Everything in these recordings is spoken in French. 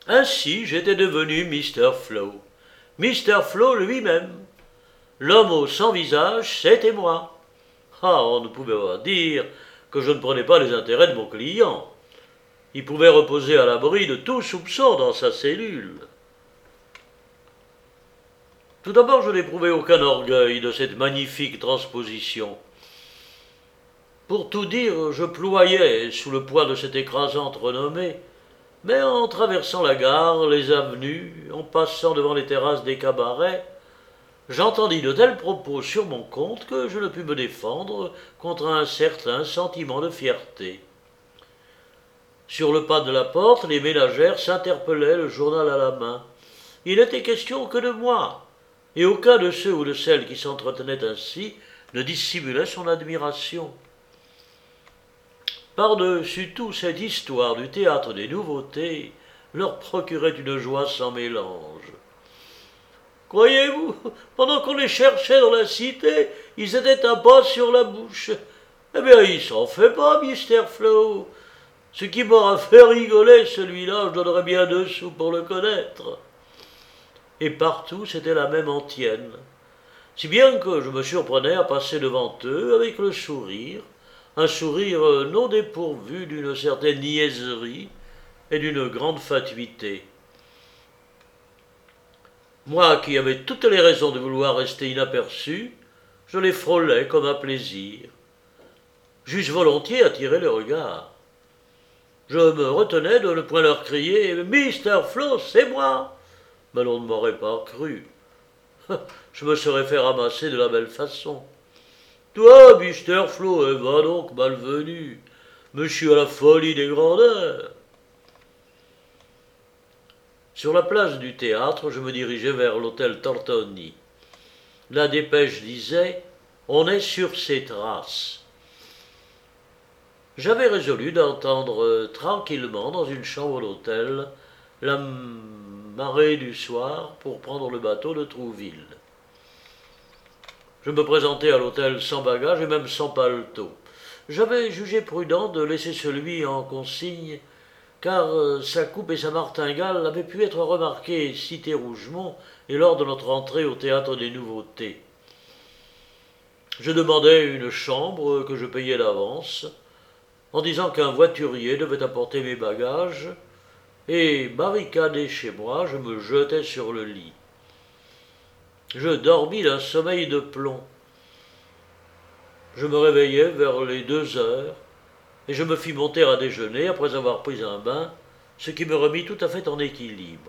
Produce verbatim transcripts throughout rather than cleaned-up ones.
Ainsi j'étais devenu mister Flow. mister Flow lui-même. L'homme au sans visage, c'était moi. Ah, on ne pouvait pas dire que je ne prenais pas les intérêts de mon client. Il pouvait reposer à l'abri de tout soupçon dans sa cellule. Tout d'abord, je n'éprouvais aucun orgueil de cette magnifique transposition. Pour tout dire, je ployais sous le poids de cette écrasante renommée, mais en traversant la gare, les avenues, en passant devant les terrasses des cabarets, j'entendis de tels propos sur mon compte que je ne pus me défendre contre un certain sentiment de fierté. Sur le pas de la porte, les ménagères s'interpellaient, le journal à la main. Il n'était question que de moi, et aucun de ceux ou de celles qui s'entretenaient ainsi ne dissimulait son admiration. Par-dessus tout, cette histoire du théâtre des nouveautés leur procurait une joie sans mélange. Croyez-vous, pendant qu'on les cherchait dans la cité, ils étaient un pas sur la bouche. Eh bien, il s'en fait pas, mister Flow. Ce qui m'aura fait rigoler, celui-là, je donnerais bien deux sous pour le connaître. Et partout, c'était la même antienne. Si bien que je me surprenais à passer devant eux avec le sourire, un sourire non dépourvu d'une certaine niaiserie et d'une grande fatuité. Moi qui avais toutes les raisons de vouloir rester inaperçu, je les frôlais comme un plaisir. J'eusse volontiers attiré les regards. Je me retenais de ne point leur crier « mister Flow, c'est moi !» Mais l'on ne m'aurait pas cru. Je me serais fait ramasser de la belle façon. « Toi, mister Flow, eh, va donc, malvenu, mais je suis à la folie des grandeurs !» Sur la place du théâtre, je me dirigeais vers l'hôtel Tortoni. La dépêche disait « On est sur ses traces ». J'avais résolu d'entendre tranquillement dans une chambre d'hôtel la marée du soir pour prendre le bateau de Trouville. Je me présentai à l'hôtel sans bagage et même sans paletot. J'avais jugé prudent de laisser celui en consigne, car sa coupe et sa martingale avaient pu être remarquées cité Rougemont et lors de notre entrée au théâtre des Nouveautés. Je demandai une chambre que je payais d'avance, en disant qu'un voiturier devait apporter mes bagages, et barricadé chez moi, je me jetai sur le lit. Je dormis d'un sommeil de plomb. Je me réveillai vers les deux heures, et je me fis monter à déjeuner après avoir pris un bain, ce qui me remit tout à fait en équilibre.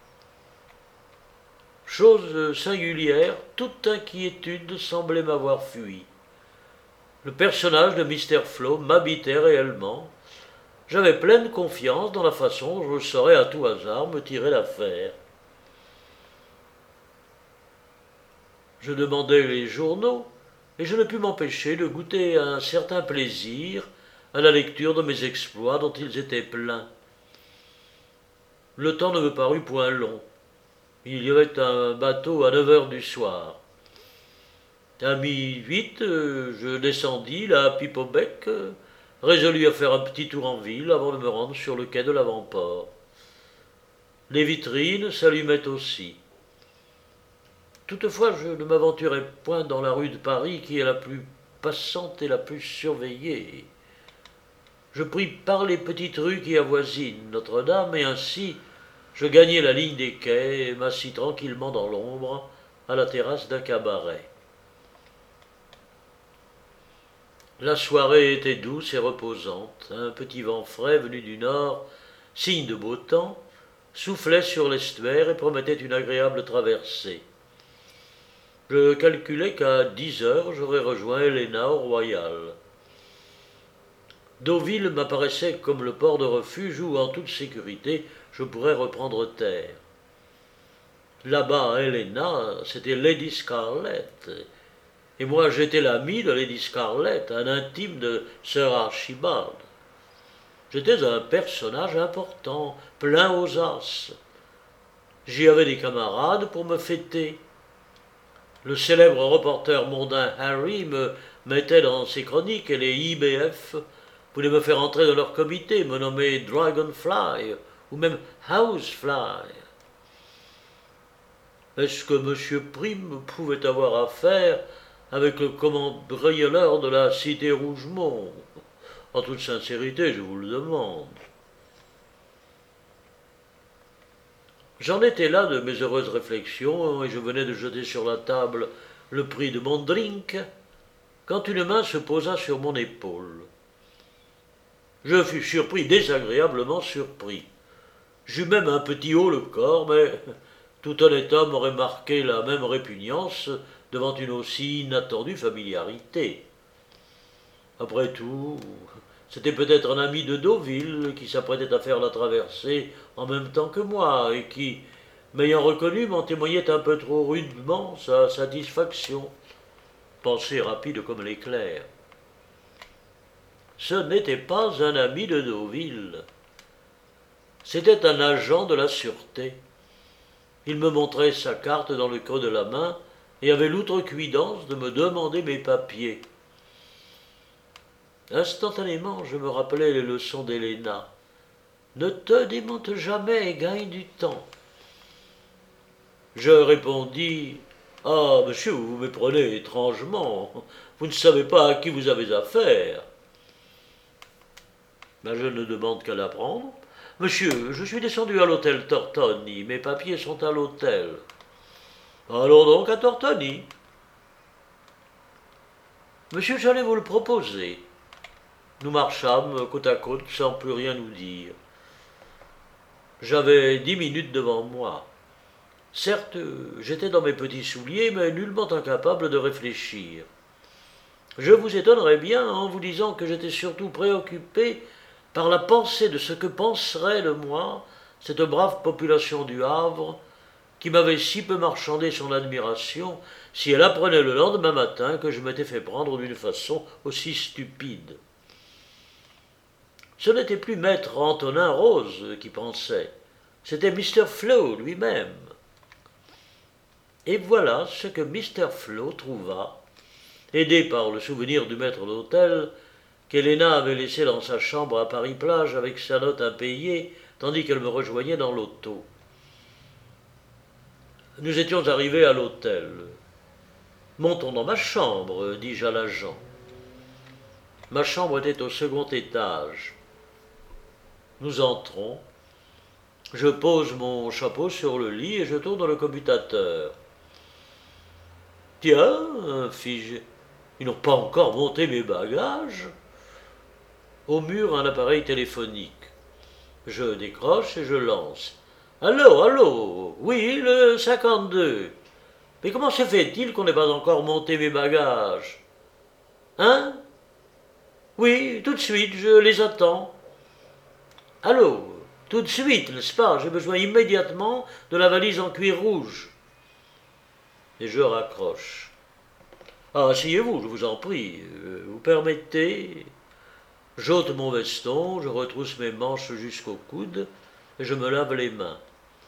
Chose singulière, toute inquiétude semblait m'avoir fui. Le personnage de mister Flow m'habitait réellement. J'avais pleine confiance dans la façon dont je saurais à tout hasard me tirer d'affaire. Je demandai les journaux, et je ne pus m'empêcher de goûter un certain plaisir à la lecture de mes exploits dont ils étaient pleins. Le temps ne me parut point long. Il y avait un bateau à neuf heures du soir. À mi-huit, je descendis la pipe au bec, résolu à faire un petit tour en ville avant de me rendre sur le quai de l'avant-port. Les vitrines s'allumaient aussi. Toutefois, je ne m'aventurai point dans la rue de Paris qui est la plus passante et la plus surveillée. Je pris par les petites rues qui avoisinent Notre-Dame, et ainsi je gagnai la ligne des quais et m'assis tranquillement dans l'ombre à la terrasse d'un cabaret. La soirée était douce et reposante. Un petit vent frais venu du nord, signe de beau temps, soufflait sur l'estuaire et promettait une agréable traversée. Je calculais qu'à dix heures, j'aurais rejoint Helena au Royal. Deauville m'apparaissait comme le port de refuge où, en toute sécurité, je pourrais reprendre terre. Là-bas, à Helena, c'était Lady Scarlett, et moi j'étais l'ami de Lady Scarlett, un intime de Sir Archibald. J'étais un personnage important, plein aux as. J'y avais des camarades pour me fêter. Le célèbre reporter mondain Harry me mettait dans ses chroniques, et les I B F voulaient me faire entrer dans leur comité, me nommer Dragonfly ou même housefly. Est-ce que M. Prime pouvait avoir affaire avec le cambrioleur de la cité Rougemont? En toute sincérité, je vous le demande. J'en étais là de mes heureuses réflexions, et je venais de jeter sur la table le prix de mon drink, quand une main se posa sur mon épaule. Je fus surpris, désagréablement surpris. J'eus même un petit haut le corps, mais tout honnête homme aurait marqué la même répugnance devant une aussi inattendue familiarité. Après tout, c'était peut-être un ami de Deauville qui s'apprêtait à faire la traversée en même temps que moi et qui, m'ayant reconnu, m'en témoignait un peu trop rudement sa satisfaction. Pensée rapide comme l'éclair. Ce n'était pas un ami de Deauville. C'était un agent de la sûreté. Il me montrait sa carte dans le creux de la main et avait l'outrecuidance de me demander mes papiers. Instantanément, je me rappelais les leçons d'Héléna. Ne te démonte jamais et gagne du temps. Je répondis « Ah, monsieur, vous vous méprenez étrangement. Vous ne savez pas à qui vous avez affaire. » Ben, je ne demande qu'à l'apprendre. « Monsieur, je suis descendu à l'hôtel Tortoni. Mes papiers sont à l'hôtel. »« Allons donc à Tortoni. »« Monsieur, j'allais vous le proposer. » Nous marchâmes côte à côte sans plus rien nous dire. J'avais dix minutes devant moi. Certes, j'étais dans mes petits souliers, mais nullement incapable de réfléchir. Je vous étonnerais bien en vous disant que j'étais surtout préoccupé par la pensée de ce que penserait de moi cette brave population du Havre, qui m'avait si peu marchandé son admiration, si elle apprenait le lendemain matin que je m'étais fait prendre d'une façon aussi stupide. Ce n'était plus maître Antonin Rose qui pensait, c'était mister Flow lui-même. Et voilà ce que mister Flow trouva, aidé par le souvenir du maître d'hôtel, qu'Héléna avait laissé dans sa chambre à Paris-Plage avec sa note impayée, tandis qu'elle me rejoignait dans l'auto. Nous étions arrivés à l'hôtel. « Montons dans ma chambre, dis-je à l'agent. Ma chambre était au second étage. Nous entrons. Je pose mon chapeau sur le lit et je tourne le commutateur. « Tiens, fis-je, ils n'ont pas encore monté mes bagages. » Au mur, un appareil téléphonique. Je décroche et je lance. « Allô, allô, oui, le cinquante-deux. Mais comment se fait-il qu'on n'ait pas encore monté mes bagages? Hein? Oui, tout de suite, je les attends. Allô, tout de suite, n'est-ce pas? J'ai besoin immédiatement de la valise en cuir rouge. » Et je raccroche. « Ah, asseyez-vous, je vous en prie. Vous permettez? » J'ôte mon veston, je retrousse mes manches jusqu'au coude et je me lave les mains.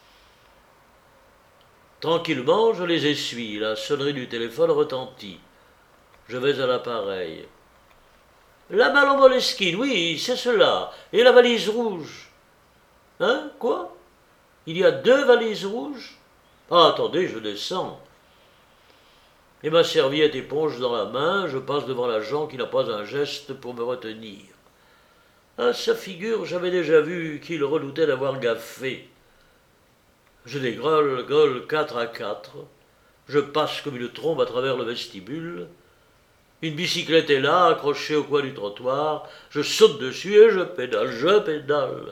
Tranquillement, je les essuie. La sonnerie du téléphone retentit. Je vais à l'appareil. « La malle en moleskine, oui, c'est cela. Et la valise rouge. »« Hein, quoi? Il y a deux valises rouges? Ah, attendez, je descends. » Et ma serviette éponge dans la main, je passe devant l'agent qui n'a pas un geste pour me retenir. À sa figure, j'avais déjà vu qu'il redoutait d'avoir gaffé. Je dégrole gueule quatre à quatre. Je passe comme une trombe à travers le vestibule. Une bicyclette est là, accrochée au coin du trottoir. Je saute dessus et je pédale, je pédale.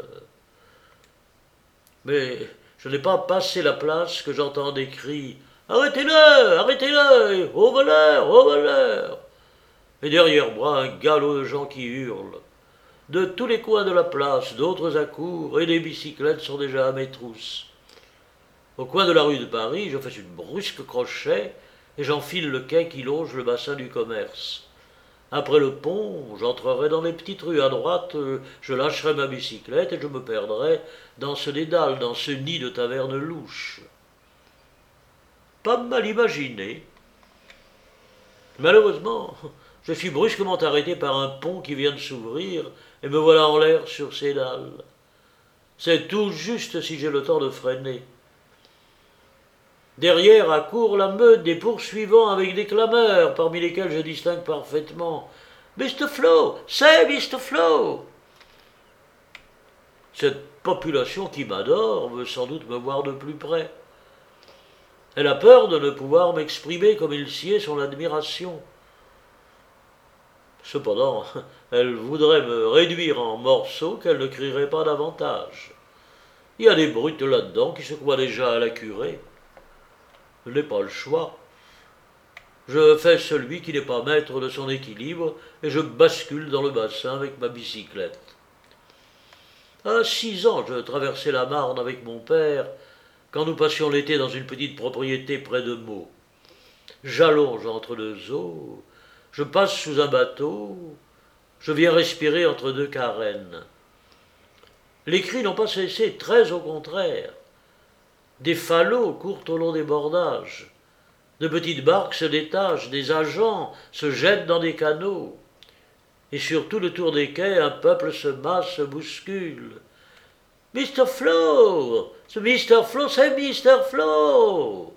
Mais je n'ai pas passé la place que j'entends des cris. « Arrêtez-le! Arrêtez-le! Au voleur! Au voleur !» Et derrière moi, un galop de gens qui hurlent. De tous les coins de la place, d'autres accourent, et des bicyclettes sont déjà à mes trousses. Au coin de la rue de Paris, je fais une brusque crochet, et j'enfile le quai qui longe le bassin du commerce. Après le pont, j'entrerai dans les petites rues à droite, je lâcherai ma bicyclette et je me perdrai dans ce dédale, dans ce nid de taverne louche. Pas mal imaginé. Malheureusement, je suis brusquement arrêté par un pont qui vient de s'ouvrir et me voilà en l'air sur ses dalles. C'est tout juste si j'ai le temps de freiner. Derrière accourt la meute des poursuivants avec des clameurs, parmi lesquels je distingue parfaitement mister Flow, c'est mister Flow. Cette population qui m'adore veut sans doute me voir de plus près. Elle a peur de ne pouvoir m'exprimer comme il sied son admiration. Cependant, elle voudrait me réduire en morceaux qu'elle ne crierait pas davantage. Il y a des brutes là-dedans qui se croient déjà à la curée. Je n'ai pas le choix. Je fais celui qui n'est pas maître de son équilibre et je bascule dans le bassin avec ma bicyclette. À six ans, je traversais la Marne avec mon père quand nous passions l'été dans une petite propriété près de Meaux. J'allonge entre deux eaux, je passe sous un bateau, je viens respirer entre deux carènes. Les cris n'ont pas cessé, très au contraire. Des falots courent au long des bordages. De petites barques se détachent, des agents se jettent dans des canaux. Et sur tout le tour des quais, un peuple se masse, se bouscule. mister Flow, c'est mister Flow, c'est mister Flow.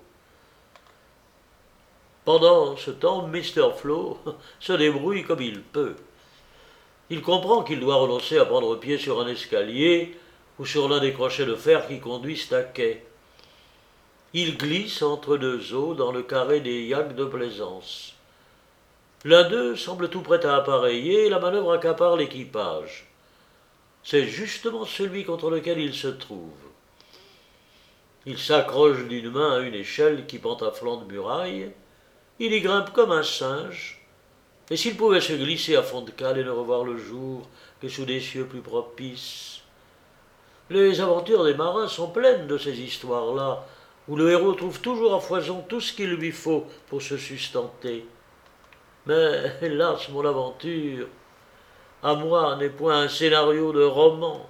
Pendant ce temps, mister Flow se débrouille comme il peut. Il comprend qu'il doit renoncer à prendre pied sur un escalier ou sur l'un des crochets de fer qui conduisent à quai. Il glisse entre deux eaux dans le carré des yacks de plaisance. L'un d'eux semble tout prêt à appareiller et la manœuvre accapare l'équipage. C'est justement celui contre lequel il se trouve. Il s'accroche d'une main à une échelle qui pend à flanc de muraille. Il y grimpe comme un singe. Et s'il pouvait se glisser à fond de cale et ne revoir le jour que sous des cieux plus propices. Les aventures des marins sont pleines de ces histoires-là, où le héros trouve toujours à foison tout ce qu'il lui faut pour se sustenter. Mais, hélas, mon aventure, à moi, n'est point un scénario de roman.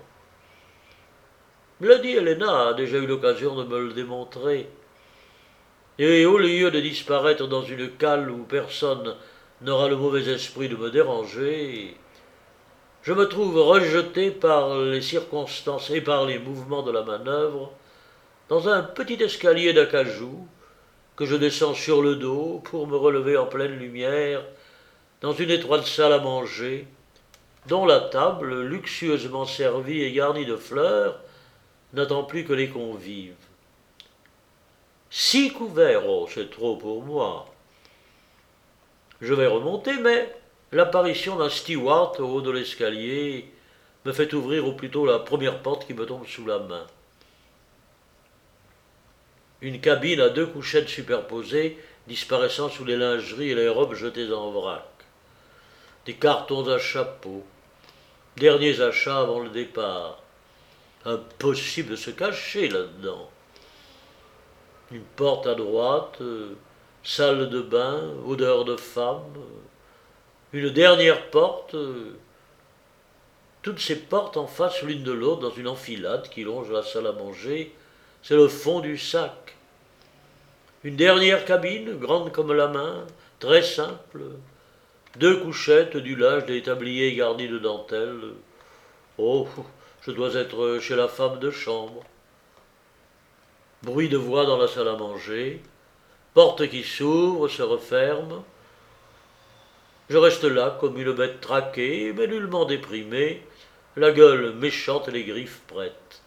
Lady Helena a déjà eu l'occasion de me le démontrer. Et au lieu de disparaître dans une cale où personne n'aura le mauvais esprit de me déranger, je me trouve rejeté par les circonstances et par les mouvements de la manœuvre dans un petit escalier d'acajou que je descends sur le dos pour me relever en pleine lumière dans une étroite salle à manger dont la table, luxueusement servie et garnie de fleurs, n'attend plus que les convives. Six couverts, oh, c'est trop pour moi. Je vais remonter, mais l'apparition d'un steward au haut de l'escalier me fait ouvrir ou plutôt la première porte qui me tombe sous la main. Une cabine à deux couchettes superposées, disparaissant sous les lingeries et les robes jetées en vrac. Des cartons à chapeau. Derniers achats avant le départ. Impossible de se cacher là-dedans. Une porte à droite, euh, salle de bain, odeur de femme. Une dernière porte. Euh, toutes ces portes en face l'une de l'autre dans une enfilade qui longe la salle à manger. C'est le fond du sac. Une dernière cabine, grande comme la main, très simple. Deux couchettes, du linge, des tabliers garnis de dentelle. Oh, je dois être chez la femme de chambre. Bruit de voix dans la salle à manger. Porte qui s'ouvre, se referme. Je reste là comme une bête traquée, mais nullement déprimée, la gueule méchante et les griffes prêtes.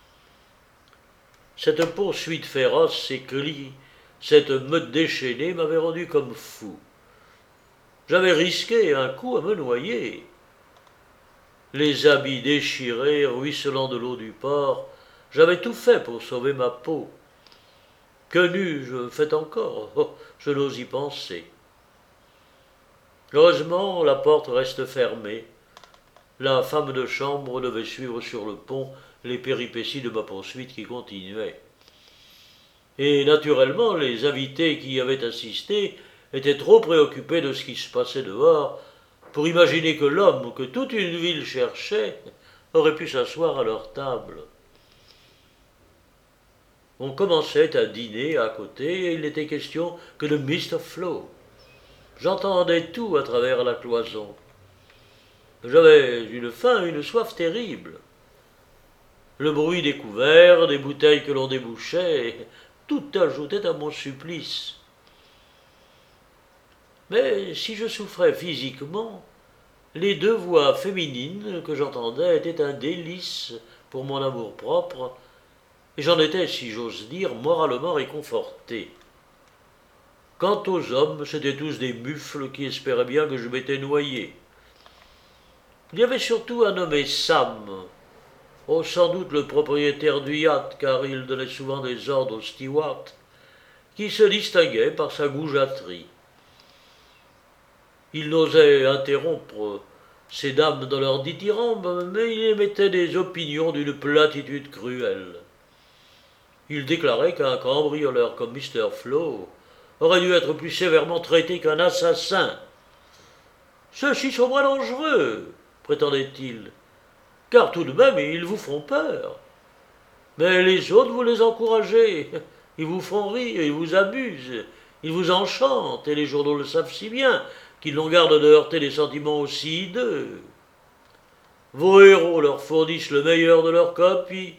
Cette poursuite féroce, ces cris, cette meute déchaînée m'avait rendu comme fou. J'avais risqué un coup à me noyer. Les habits déchirés, ruisselant de l'eau du port, j'avais tout fait pour sauver ma peau. Que n'eus-je fait encore? Oh, je n'ose y penser. Heureusement, la porte reste fermée. La femme de chambre devait suivre sur le pont les péripéties de ma poursuite qui continuaient. Et naturellement, les invités qui y avaient assisté étaient trop préoccupés de ce qui se passait dehors pour imaginer que l'homme que toute une ville cherchait aurait pu s'asseoir à leur table. On commençait à dîner à côté et il n'était question que de mister Flow. J'entendais tout à travers la cloison. J'avais une faim, une soif terrible. le bruit des couverts, des bouteilles que l'on débouchait, tout ajoutait à mon supplice. Mais si je souffrais physiquement, les deux voix féminines que j'entendais étaient un délice pour mon amour-propre, et j'en étais, si j'ose dire, moralement réconforté. Quant aux hommes, c'étaient tous des mufles qui espéraient bien que je m'étais noyé. Il y avait surtout un nommé Sam, oh, sans doute le propriétaire du yacht, car il donnait souvent des ordres aux stewards, qui se distinguait par sa goujaterie. Il n'osait interrompre ces dames dans leur dithyrambe, mais il émettait des opinions d'une platitude cruelle. Il déclarait qu'un cambrioleur comme mister Flow aurait dû être plus sévèrement traité qu'un assassin. Ceux-ci sont moins dangereux, prétendait-il, car tout de même ils vous font peur. Mais les autres, vous les encouragez, ils vous font rire, ils vous amusent, ils vous enchantent, et les journaux le savent si bien qu'ils n'ont garde de heurter des sentiments aussi hideux. Vos héros leur fournissent le meilleur de leur copie.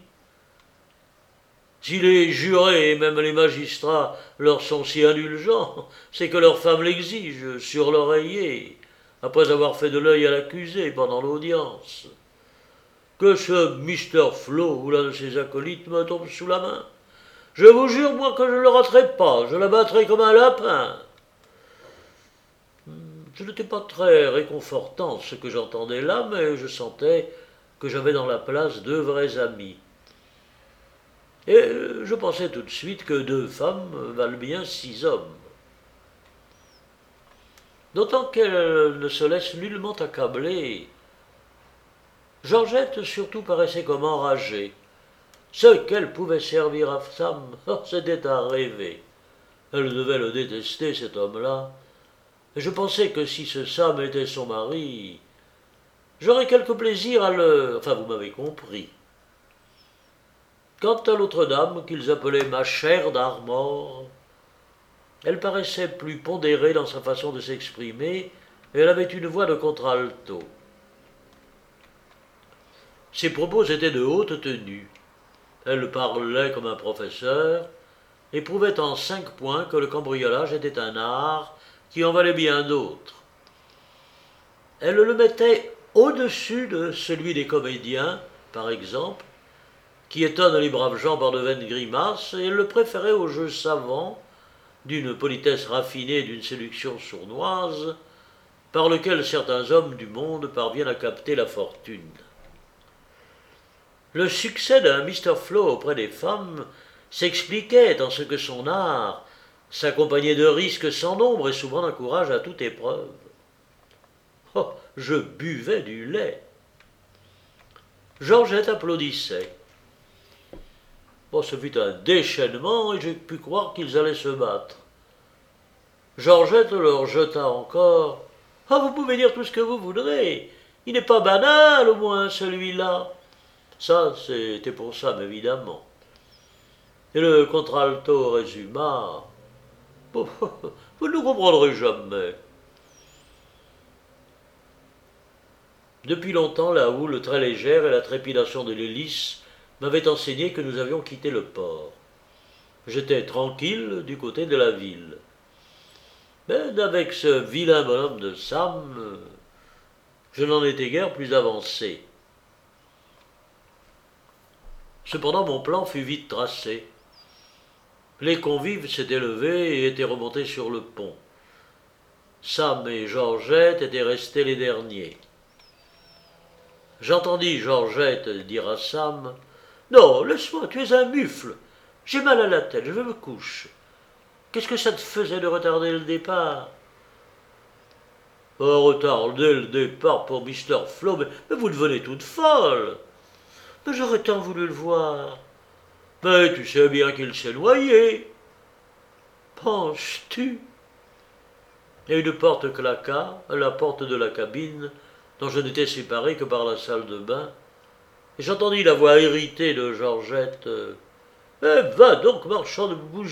Si les jurés et même les magistrats leur sont si indulgents, c'est que leurs femmes l'exigent sur l'oreiller, après avoir fait de l'œil à l'accusé pendant l'audience. Que ce mister Flow ou l'un de ses acolytes me tombe sous la main. Je vous jure, moi, que je ne le raterai pas, je l'abattrai comme un lapin. Ce n'était pas très réconfortant ce que j'entendais là, mais je sentais que j'avais dans la place deux vrais amis. Et je pensais tout de suite que deux femmes valent bien six hommes. D'autant qu'elles ne se laissent nullement accabler. Georgette surtout paraissait comme enragée. Ce qu'elle pouvait servir à Sam, c'était à rêver. Elle devait le détester, cet homme-là. Et je pensais que si ce Sam était son mari, j'aurais quelque plaisir à le... Enfin, vous m'avez compris. Quant à l'autre dame, qu'ils appelaient ma chère d'Armor, elle paraissait plus pondérée dans sa façon de s'exprimer, et elle avait une voix de contralto. Ses propos étaient de haute tenue. Elle parlait comme un professeur, et prouvait en cinq points que le cambriolage était un art qui en valait bien d'autres. Elle le mettait au-dessus de celui des comédiens, par exemple, qui étonnent les braves gens par de vaines grimaces, et elle le préférait au jeu savant, d'une politesse raffinée et d'une séduction sournoise, par lequel certains hommes du monde parviennent à capter la fortune. Le succès d'un mister Flow auprès des femmes s'expliquait en ce que son art s'accompagnait de risques sans nombre et souvent d'un courage à toute épreuve. Oh, je buvais du lait. Georgette applaudissait. Bon, ce fut un déchaînement et j'ai pu croire qu'ils allaient se battre. Georgette leur jeta encore. « Ah, vous pouvez dire tout ce que vous voudrez. Il n'est pas banal, au moins, celui-là. » Ça, c'était pour Sam, évidemment. Et le contralto résuma. « Vous ne nous comprendrez jamais. » Depuis longtemps, la houle très légère et la trépidation de l'hélice m'avaient enseigné que nous avions quitté le port. J'étais tranquille du côté de la ville. Mais avec ce vilain bonhomme de Sam, je n'en étais guère plus avancé. Cependant, mon plan fut vite tracé. Les convives s'étaient levés et étaient remontés sur le pont. Sam et Georgette étaient restés les derniers. J'entendis Georgette dire à Sam « Non, laisse-moi, tu es un mufle. J'ai mal à la tête, je me couche. Qu'est-ce que ça te faisait de retarder le départ ?»« Oh, retarder le départ pour mister Flow, mais, mais vous devenez toute folle. Mais j'aurais tant voulu le voir. Mais tu sais bien qu'il s'est noyé. Penses-tu » Et une porte claqua, à la porte de la cabine, dont je n'étais séparé que par la salle de bain, et j'entendis la voix irritée de Georgette. « Eh, va donc, marchand de bougies !»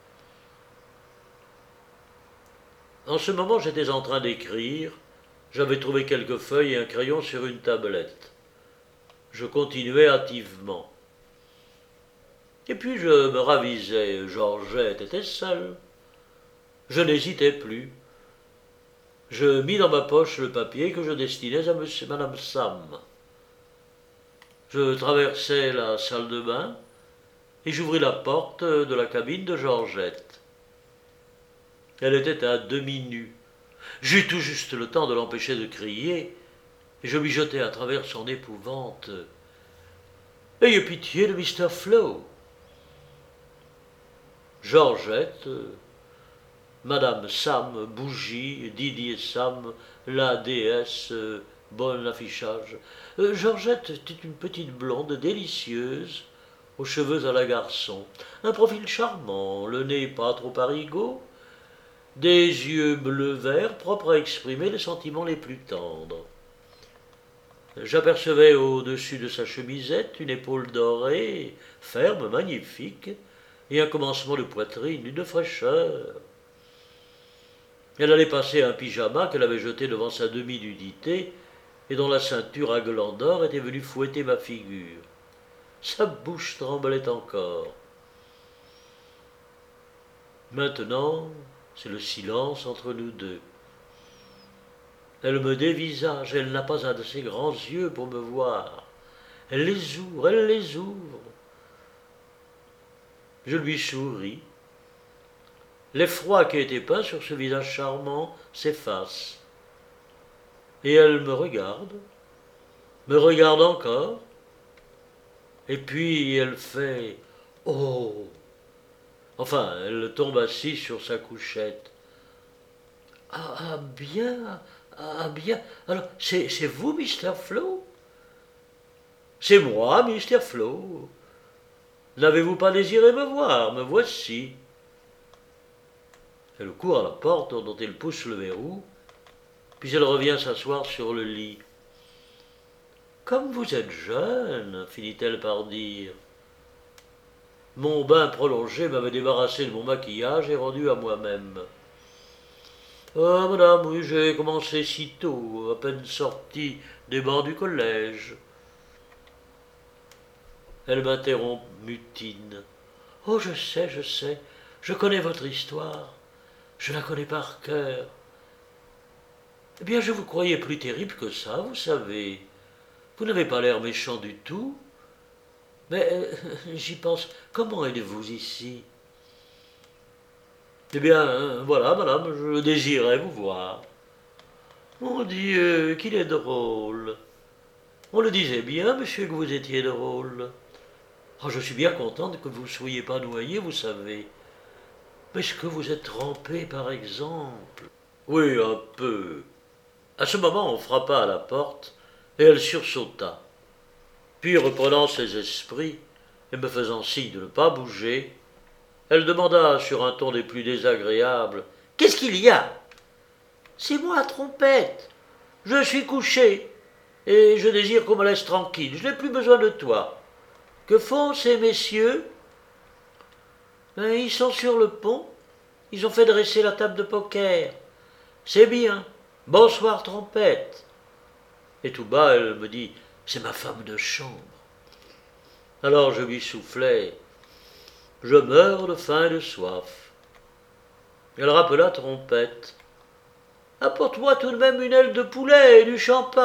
En ce moment, j'étais en train d'écrire. J'avais trouvé quelques feuilles et un crayon sur une tablette. Je continuais hâtivement. Et puis je me ravisais. Georgette était seule. Je n'hésitais plus. Je mis dans ma poche le papier que je destinais à monsieur, madame Sam. Je traversai la salle de bain et j'ouvris la porte de la cabine de Georgette. Elle était à demi nue. J'eus tout juste le temps de l'empêcher de crier, et je lui jetai à travers son épouvante « Ayez pitié de mister Flow !» Georgette, Madame Sam, Bougie, Didier Sam, la déesse, bon affichage. Euh, Georgette était une petite blonde délicieuse, aux cheveux à la garçon, un profil charmant, le nez pas trop parigot, des yeux bleu-vert propres à exprimer les sentiments les plus tendres. J'apercevais au-dessus de sa chemisette une épaule dorée, ferme, magnifique, et un commencement de poitrine d'une fraîcheur. Elle allait passer un pyjama qu'elle avait jeté devant sa demi-nudité et dont la ceinture à glands d'or était venue fouetter ma figure. Sa bouche tremblait encore. Maintenant, c'est le silence entre nous deux. Elle me dévisage, elle n'a pas un de ses grands yeux pour me voir. Elle les ouvre, elle les ouvre. Je lui souris. L'effroi qui était peint sur ce visage charmant s'efface. Et elle me regarde, me regarde encore, et puis elle fait « Oh !» Enfin, elle tombe assise sur sa couchette. « Ah, ah bien, ah bien, alors c'est, c'est vous, mister Flow ?»« C'est moi, mister Flow. N'avez-vous pas désiré me voir? Me voici. » Elle court à la porte dont elle pousse le verrou, puis elle revient s'asseoir sur le lit. « Comme vous êtes jeune, finit-elle par dire. Mon bain prolongé m'avait débarrassé de mon maquillage et rendu à moi-même. « Ah, madame, oui, j'ai commencé si tôt, à peine sorti des bancs du collège. » Elle m'interrompt, mutine. « Oh, je sais, je sais, je connais votre histoire. Je la connais par cœur. Eh bien, je vous croyais plus terrible que ça, vous savez. Vous n'avez pas l'air méchant du tout. Mais euh, j'y pense, comment êtes-vous ici? Eh bien, hein, voilà, madame, je désirais vous voir. Mon Dieu, qu'il est drôle. On le disait bien, monsieur, que vous étiez drôle. Oh, je suis bien contente que vous ne soyez pas noyé, vous savez. Mais est-ce que vous êtes trempé, par exemple? Oui, un peu. À ce moment, on frappa à la porte, et elle sursauta. Puis, reprenant ses esprits, et me faisant signe de ne pas bouger, elle demanda sur un ton des plus désagréables « Qu'est-ce qu'il y a ?»« C'est moi, Trompette. Je suis couché, et je désire qu'on me laisse tranquille. Je n'ai plus besoin de toi. Que font ces messieurs ? Ben, ils sont sur le pont. Ils ont fait dresser la table de poker. C'est bien. Bonsoir, Trompette. » Et tout bas, elle me dit « C'est ma femme de chambre. » Alors je lui soufflai « Je meurs de faim et de soif. » Elle rappela Trompette. « Apporte-moi tout de même une aile de poulet et du champagne. »«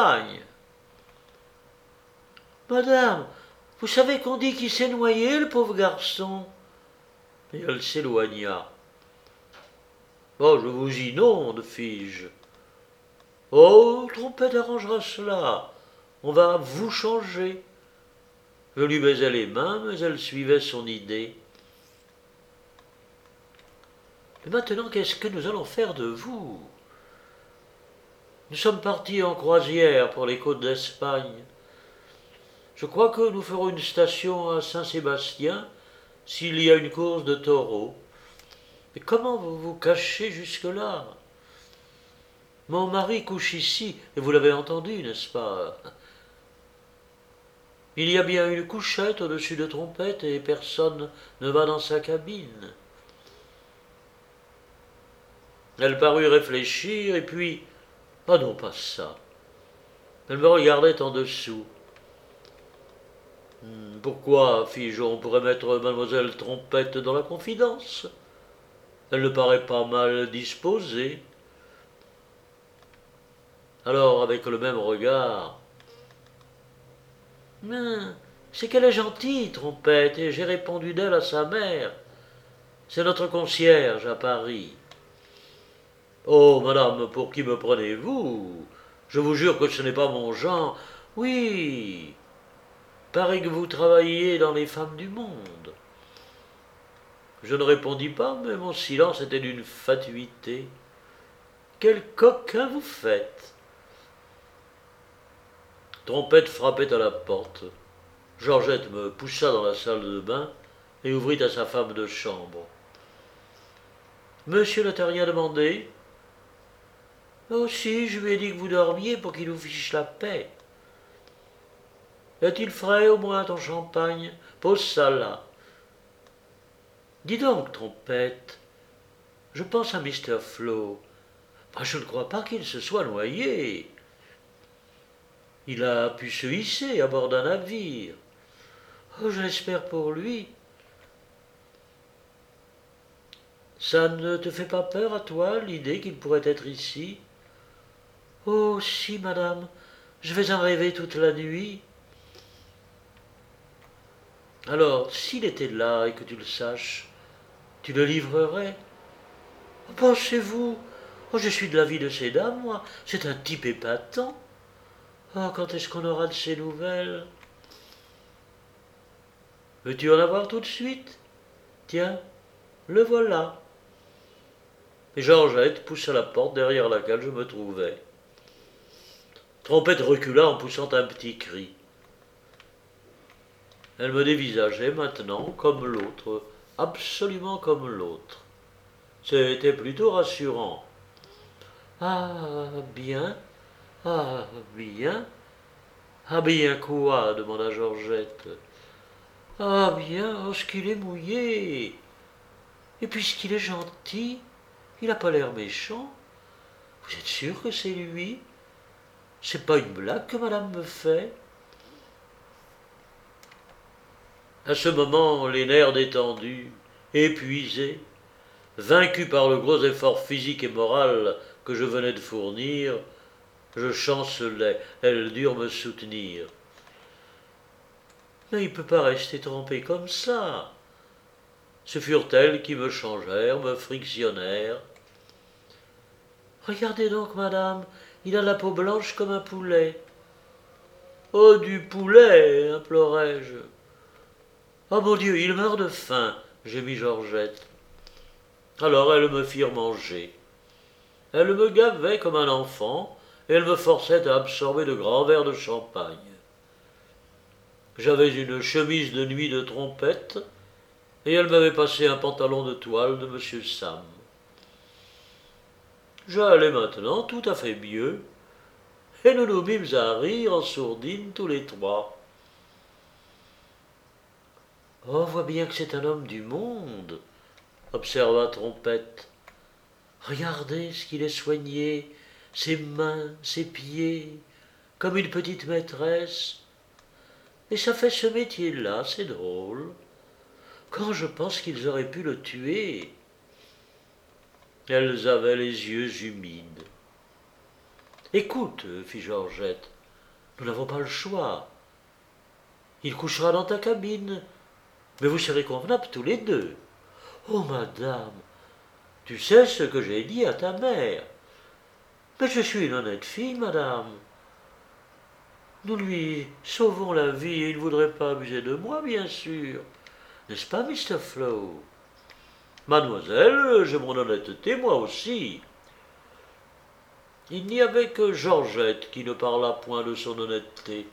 Madame, vous savez qu'on dit qu'il s'est noyé, le pauvre garçon. » Et elle s'éloigna. « Bon, je vous inonde, fis-je. »« Oh, Trompette arrangera cela. On va vous changer. » Je lui baisais les mains, mais elle suivait son idée. « Mais maintenant, qu'est-ce que nous allons faire de vous? Nous sommes partis en croisière pour les côtes d'Espagne. Je crois que nous ferons une station à Saint-Sébastien s'il y a une course de taureaux. Mais comment vous vous cachez jusque-là? Mon mari couche ici, et vous l'avez entendu, n'est-ce pas? Il y a bien une couchette au-dessus de Trompette et personne ne va dans sa cabine. » Elle parut réfléchir, et puis, ah non, pas ça. Elle me regardait en dessous. Hmm, Pourquoi, fis-je, on pourrait mettre mademoiselle Trompette dans la confidence? Elle ne paraît pas mal disposée. Alors, avec le même regard, Hmm, c'est qu'elle est gentille, Trompette, et j'ai répondu d'elle à sa mère. C'est notre concierge à Paris. Oh, madame, pour qui me prenez-vous? Je vous jure que ce n'est pas mon genre. Oui, paraît que vous travaillez dans les femmes du monde. Je ne répondis pas, mais mon silence était d'une fatuité. Quel coquin vous faites! Trompette frappait à la porte. Georgette me poussa dans la salle de bain et ouvrit à sa femme de chambre. Monsieur ne t'a rien demandé? Oh si, je lui ai dit que vous dormiez pour qu'il nous fiche la paix. Est-il frais au moins ton champagne? Pose ça là. Dis donc, Trompette, je pense à mister Flo. Moi, je ne crois pas qu'il se soit noyé. Il a pu se hisser à bord d'un navire. Oh, je l'espère pour lui. Ça ne te fait pas peur à toi, l'idée qu'il pourrait être ici? Oh, si, madame, je vais en rêver toute la nuit. Alors, s'il était là et que tu le saches, tu le livrerais? Oh, pensez-vous? Oh, je suis de l'avis de ces dames, moi. C'est un type épatant. Oh, quand est-ce qu'on aura de ces nouvelles? Veux-tu en avoir tout de suite? Tiens, le voilà. Et Georgette poussa la porte derrière laquelle je me trouvais. Trompette recula en poussant un petit cri. Elle me dévisageait maintenant comme l'autre, absolument comme l'autre. C'était plutôt rassurant. Ah, bien, ah, bien. Ah, bien quoi? Demanda Georgette. Ah, bien, oh, ce qu'il est mouillé. Et puisqu'il est gentil, il n'a pas l'air méchant. Vous êtes sûr que c'est lui? C'est pas une blague que madame me fait? À ce moment, les nerfs détendus, épuisés, vaincus par le gros effort physique et moral que je venais de fournir, je chancelais, elles durent me soutenir. Mais il ne peut pas rester trempé comme ça. Ce furent elles qui me changèrent, me frictionnèrent. Regardez donc, madame, il a la peau blanche comme un poulet. Oh, du poulet, implorai-je. Oh mon Dieu, il meurt de faim, gémit Georgette. Alors elles me firent manger. Elles me gavaient comme un enfant, et elles me forçaient à absorber de grands verres de champagne. J'avais une chemise de nuit de Trompette, et elles m'avaient passé un pantalon de toile de monsieur Sam. J'allais maintenant tout à fait mieux, et nous nous mîmes à rire en sourdine tous les trois. Oh, vois bien que c'est un homme du monde, observa Trompette. Regardez ce qu'il est soigné, ses mains, ses pieds, comme une petite maîtresse. Et ça fait ce métier-là, c'est drôle. Quand je pense qu'ils auraient pu le tuer. Elles avaient les yeux humides. Écoute, fit Georgette, nous n'avons pas le choix. Il couchera dans ta cabine, mais vous serez convenables tous les deux. Oh, madame, tu sais ce que j'ai dit à ta mère. Mais je suis une honnête fille, madame. Nous lui sauvons la vie et il ne voudrait pas abuser de moi, bien sûr. N'est-ce pas, mister Flo? Mademoiselle, j'ai mon honnêteté, moi aussi. Il n'y avait que Georgette qui ne parla point de son honnêteté.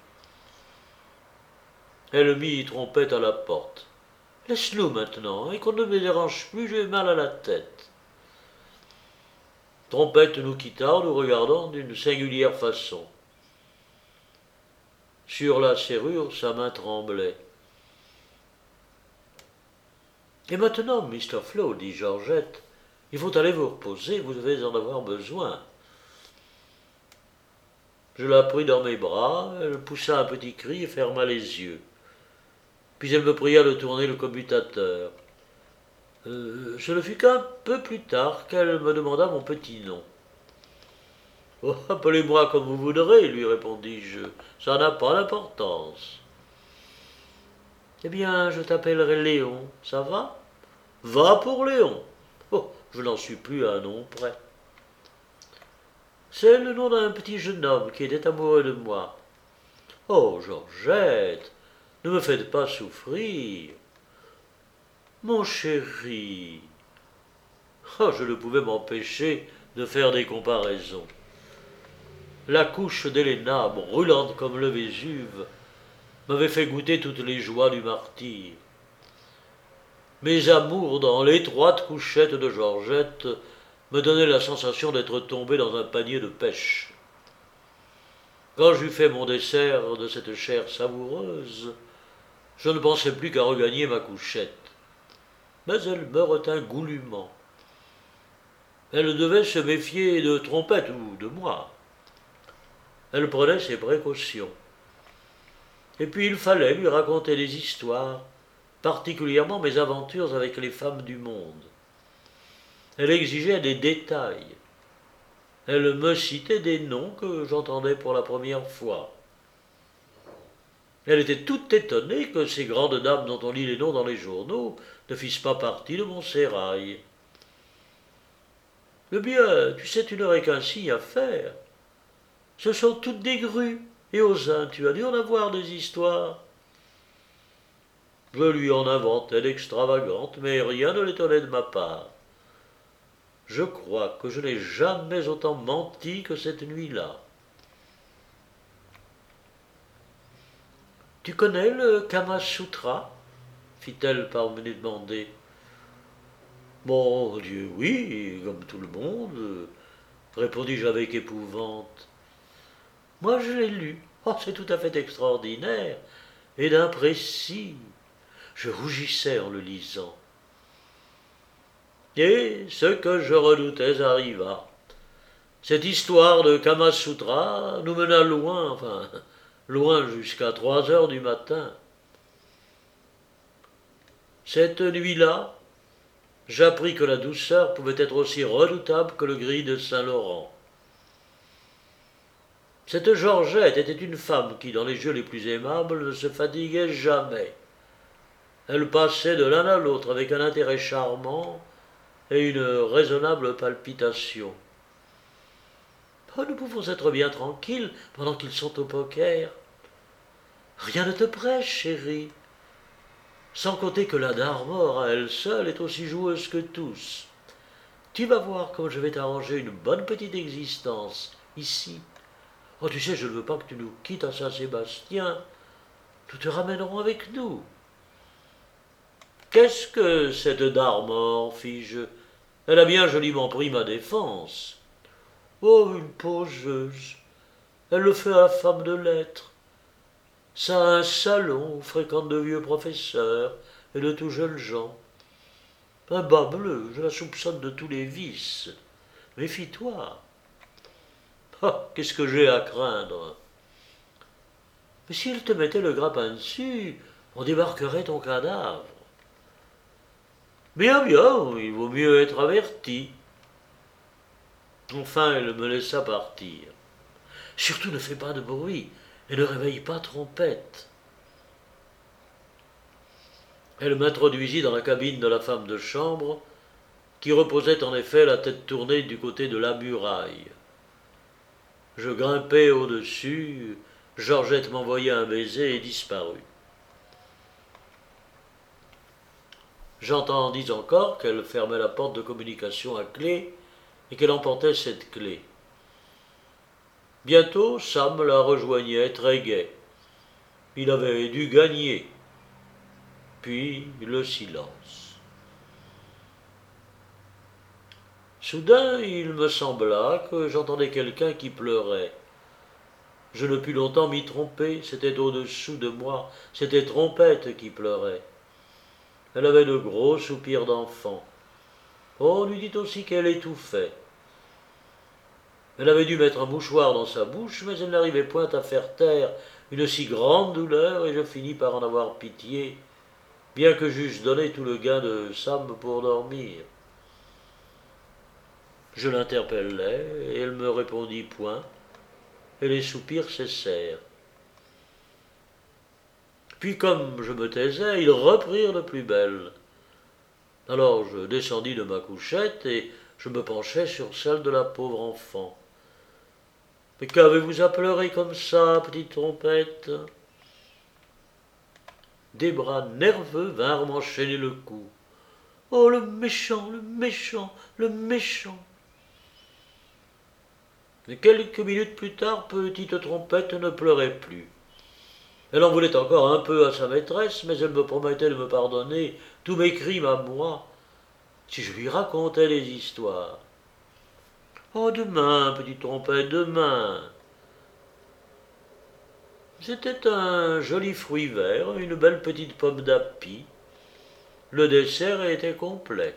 Elle mit Trompette à la porte. Laisse-nous maintenant, et qu'on ne me dérange plus, j'ai mal à la tête. Trompette nous quitta en nous regardant d'une singulière façon. Sur la serrure, sa main tremblait. Et maintenant, mister Flo, dit Georgette, il faut aller vous reposer, vous devez en avoir besoin. Je la pris dans mes bras, elle poussa un petit cri et ferma les yeux. puis elle me pria de tourner le commutateur. Euh, ce ne fut qu'un peu plus tard qu'elle me demanda mon petit nom. Oh, appelez-moi comme vous voudrez, lui répondis-je, ça n'a pas d'importance. Eh bien, je t'appellerai Léon, ça va? Va pour Léon. Oh, je n'en suis plus à un nom près. C'est le nom d'un petit jeune homme qui était amoureux de moi. Oh, Georgette, ne me faites pas souffrir. Mon chéri. Oh, je ne pouvais m'empêcher de faire des comparaisons. La couche d'Héléna, brûlante comme le Vésuve, m'avait fait goûter toutes les joies du martyre. Mes amours dans l'étroite couchette de Georgette me donnaient la sensation d'être tombé dans un panier de pêche. Quand j'eus fait mon dessert de cette chair savoureuse, je ne pensais plus qu'à regagner ma couchette. Mais elle me retint goulûment. Elle devait se méfier de Trompette ou de moi. Elle prenait ses précautions. Et puis il fallait lui raconter des histoires, particulièrement mes aventures avec les femmes du monde. Elle exigeait des détails. Elle me citait des noms que j'entendais pour la première fois. Elle était toute étonnée que ces grandes dames dont on lit les noms dans les journaux ne fissent pas partie de mon sérail. Eh bien, tu sais, tu n'aurais qu'un signe à faire. Ce sont toutes des grues, et aux uns, tu as dû en avoir des histoires. Je lui en inventais d'extravagantes, mais rien ne l'étonnait de ma part. Je crois que je n'ai jamais autant menti que cette nuit-là. Tu connais le Kama Sutra? Fit-elle par me demander. Mon Dieu, oui, comme tout le monde, répondis-je avec épouvante. Moi, je l'ai lu. Oh, c'est tout à fait extraordinaire et d'imprécis. Je rougissais en le lisant. Et ce que je redoutais arriva. Cette histoire de Kama Sutra nous mena loin, enfin, loin jusqu'à trois heures du matin. Cette nuit-là, j'appris que la douceur pouvait être aussi redoutable que le gris de Saint-Laurent. Cette Georgette était une femme qui, dans les jeux les plus aimables, ne se fatiguait jamais. Elle passait de l'un à l'autre avec un intérêt charmant et une raisonnable palpitation. Oh, nous pouvons être bien tranquilles pendant qu'ils sont au poker. Rien ne te presse, chérie. Sans compter que la Darmor, à elle seule, est aussi joueuse que tous. Tu vas voir comme je vais t'arranger une bonne petite existence, ici. Oh, tu sais, je ne veux pas que tu nous quittes à Saint-Sébastien. Nous te ramènerons avec nous. Qu'est-ce que cette Darmor, fis-je? Elle a bien joliment pris ma défense. Oh, une poseuse. Elle le fait à la femme de lettres. Ça a un salon où fréquentent de vieux professeurs et de tout jeunes gens. Un bas bleu, je la soupçonne de tous les vices. Méfie-toi. Ah, qu'est-ce que j'ai à craindre? Mais si elle te mettait le grappin dessus, on débarquerait ton cadavre. Bien, bien, il vaut mieux être averti. Enfin, elle me laissa partir. Surtout ne fais pas de bruit et ne réveille pas Trompette. Elle m'introduisit dans la cabine de la femme de chambre, qui reposait en effet la tête tournée du côté de la muraille. Je grimpai au-dessus, Georgette m'envoya un baiser et disparut. J'entendis encore qu'elle fermait la porte de communication à clé et qu'elle emportait cette clé. Bientôt, Sam la rejoignait très gai. Il avait dû gagner. Puis le silence. Soudain, il me sembla que j'entendais quelqu'un qui pleurait. Je ne pus longtemps m'y tromper, c'était au-dessous de moi, c'était Trompette qui pleurait. Elle avait de gros soupirs d'enfant. On lui dit aussi qu'elle étouffait. Elle avait dû mettre un mouchoir dans sa bouche, mais elle n'arrivait point à faire taire une si grande douleur, et je finis par en avoir pitié bien que j'eusse donné tout le gain de Sam pour dormir. Je l'interpellai, et elle me répondit point, et les soupirs cessèrent. Puis, comme je me taisais, ils reprirent de plus belle. Alors je descendis de ma couchette, et je me penchai sur celle de la pauvre enfant. « Mais qu'avez-vous à pleurer comme ça, petite trompette ?» Des bras nerveux vinrent m'enchaîner le cou. « Oh, le méchant, le méchant, le méchant !» Mais quelques minutes plus tard, petite trompette ne pleurait plus. Elle en voulait encore un peu à sa maîtresse, mais elle me promettait de me pardonner tous mes crimes à moi, si je lui racontais les histoires. « Oh, demain, petite trompette, demain !» C'était un joli fruit vert, une belle petite pomme d'api. Le dessert était complet.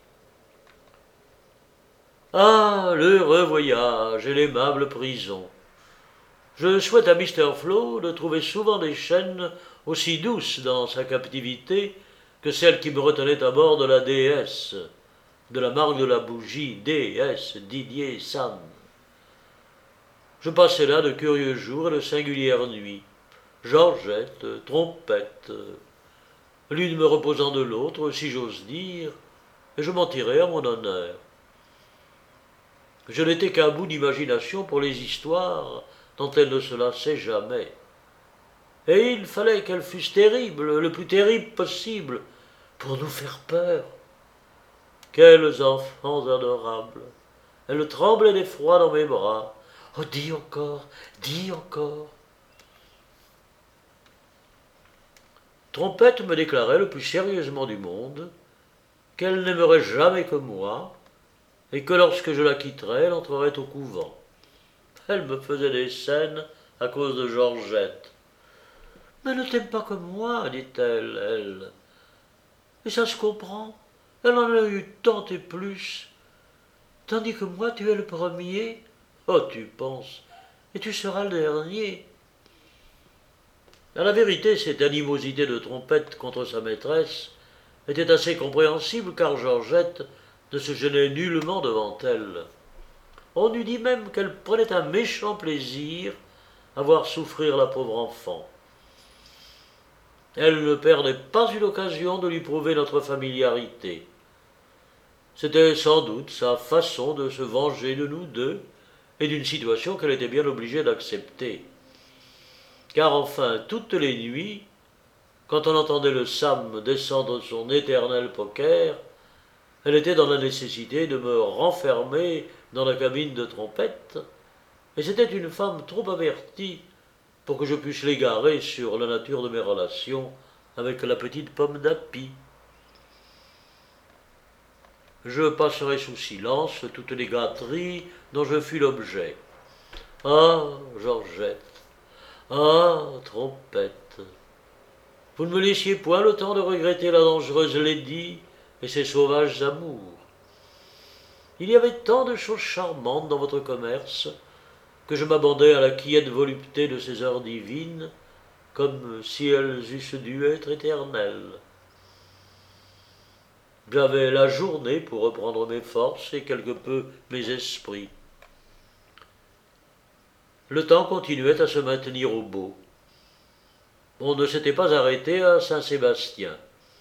Ah, l'heureux voyage et l'aimable prison. Je souhaite à mister Flow de trouver souvent des chaînes aussi douces dans sa captivité que celles qui me retenaient à bord de la déesse, de la marque de la bougie D S Didier Sam. Je passai là de curieux jours et de singulières nuits. Georgette, trompette, l'une me reposant de l'autre, si j'ose dire, et je m'en tirai à mon honneur. Je n'étais qu'un bout d'imagination pour les histoires dont elle ne se lassait jamais. Et il fallait qu'elles fussent terribles, le plus terrible possible, pour nous faire peur. Quels enfants adorables! Elle tremblait d'effroi dans mes bras. Oh, dis encore, dis encore. Trompette me déclarait le plus sérieusement du monde qu'elle n'aimerait jamais que moi, et que lorsque je la quitterais, elle entrerait au couvent. Elle me faisait des scènes à cause de Georgette. « Mais ne t'aime pas comme moi, dit-elle, elle. Et ça se comprend. Elle en a eu tant et plus. Tandis que moi, tu es le premier. Oh, tu penses, et tu seras le dernier. » À la vérité, cette animosité de Trompette contre sa maîtresse était assez compréhensible, car Georgette ne se gênait nullement devant elle. On eût dit même qu'elle prenait un méchant plaisir à voir souffrir la pauvre enfant. Elle ne perdait pas une occasion de lui prouver notre familiarité. C'était sans doute sa façon de se venger de nous deux et d'une situation qu'elle était bien obligée d'accepter. Car enfin, toutes les nuits, quand on entendait le Sam descendre son éternel poker, elle était dans la nécessité de me renfermer dans la cabine de Trompette, et c'était une femme trop avertie pour que je puisse l'égarer sur la nature de mes relations avec la petite pomme d'api. Je passerai sous silence toutes les gâteries dont je fus l'objet. Ah, Georgette, ah, Trompette, vous ne me laissiez point le temps de regretter la dangereuse Lady et ses sauvages amours. Il y avait tant de choses charmantes dans votre commerce que je m'abandonnais à la quiète volupté de ces heures divines, comme si elles eussent dû être éternelles. J'avais la journée pour reprendre mes forces et quelque peu mes esprits. Le temps continuait à se maintenir au beau. On ne s'était pas arrêté à Saint-Sébastien.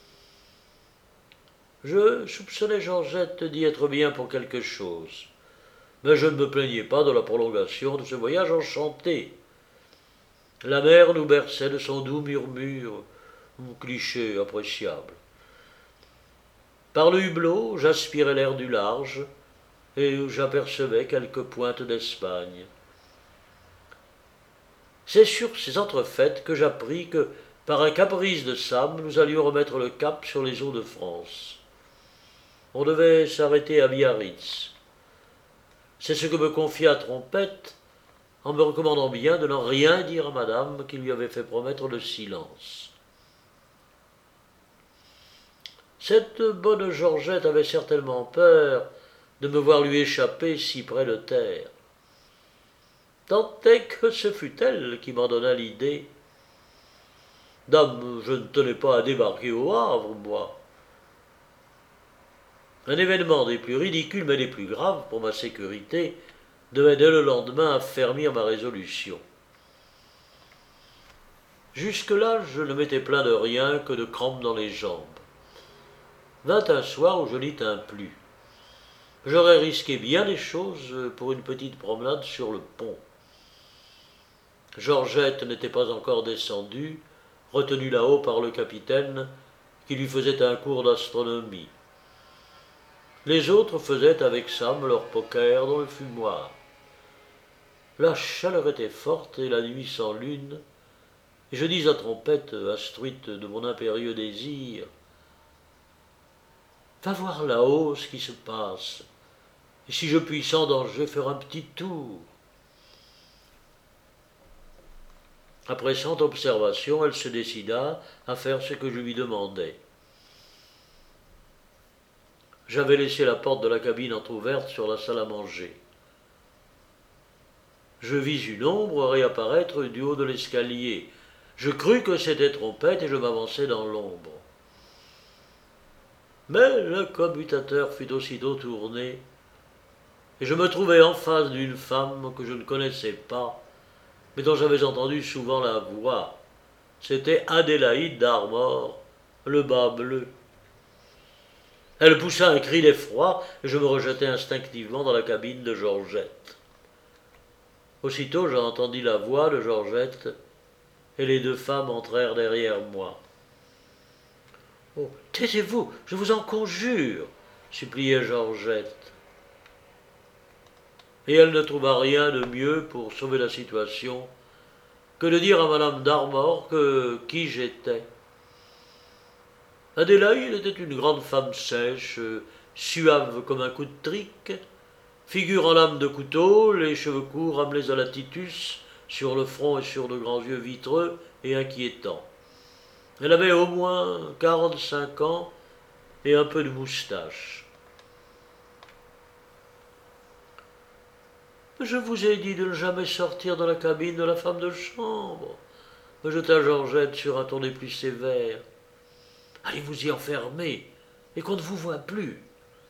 Je soupçonnais Georgette d'y être bien pour quelque chose, mais je ne me plaignais pas de la prolongation de ce voyage enchanté. La mer nous berçait de son doux murmure, cliché appréciable. Par le hublot, j'aspirais l'air du large, et j'apercevais quelques pointes d'Espagne. C'est sur ces entrefaites que j'appris que, par un caprice de Sam, nous allions remettre le cap sur les eaux de France. On devait s'arrêter à Biarritz. C'est ce que me confia Trompette, en me recommandant bien de n'en rien dire à madame qui lui avait fait promettre le silence. Cette bonne Georgette avait certainement peur de me voir lui échapper si près de terre. Tant est que ce fut elle qui m'en donna l'idée. Dame, je ne tenais pas à débarquer au Havre, moi. Un événement des plus ridicules mais des plus graves pour ma sécurité devait dès le lendemain affermir ma résolution. Jusque-là, je ne m'étais plaint de rien que de crampes dans les jambes. Vint un soir où je n'y tins plus. J'aurais risqué bien des choses pour une petite promenade sur le pont. Georgette n'était pas encore descendue, retenue là-haut par le capitaine, qui lui faisait un cours d'astronomie. Les autres faisaient avec Sam leur poker dans le fumoir. La chaleur était forte et la nuit sans lune, et je dis à Trompette, instruite de mon impérieux désir, « Va voir là-haut ce qui se passe, et si je puis sans danger faire un petit tour. » Après cent observations, elle se décida à faire ce que je lui demandais. J'avais laissé la porte de la cabine entr'ouverte sur la salle à manger. Je vis une ombre réapparaître du haut de l'escalier. Je crus que c'était Trompette et je m'avançai dans l'ombre. Mais le commutateur fut aussitôt tourné, et je me trouvai en face d'une femme que je ne connaissais pas, mais dont j'avais entendu souvent la voix. C'était Adélaïde d'Armor, le bas bleu. Elle poussa un cri d'effroi, et je me rejetai instinctivement dans la cabine de Georgette. Aussitôt j'entendis la voix de Georgette, et les deux femmes entrèrent derrière moi. « Oh, taisez-vous, je vous en conjure !» suppliait Georgette. Et elle ne trouva rien de mieux pour sauver la situation que de dire à madame d'Armor que qui j'étais. Adélaïde était une grande femme sèche, suave comme un coup de trique, figure en lame de couteau, les cheveux courts ramenés à la Titus, sur le front et sur de grands yeux vitreux et inquiétants. Elle avait au moins quarante-cinq ans et un peu de moustache. « Je vous ai dit de ne jamais sortir dans la cabine de la femme de chambre, » me jeta Georgette sur un ton des plus sévères. « Allez vous y enfermer, et qu'on ne vous voie plus. »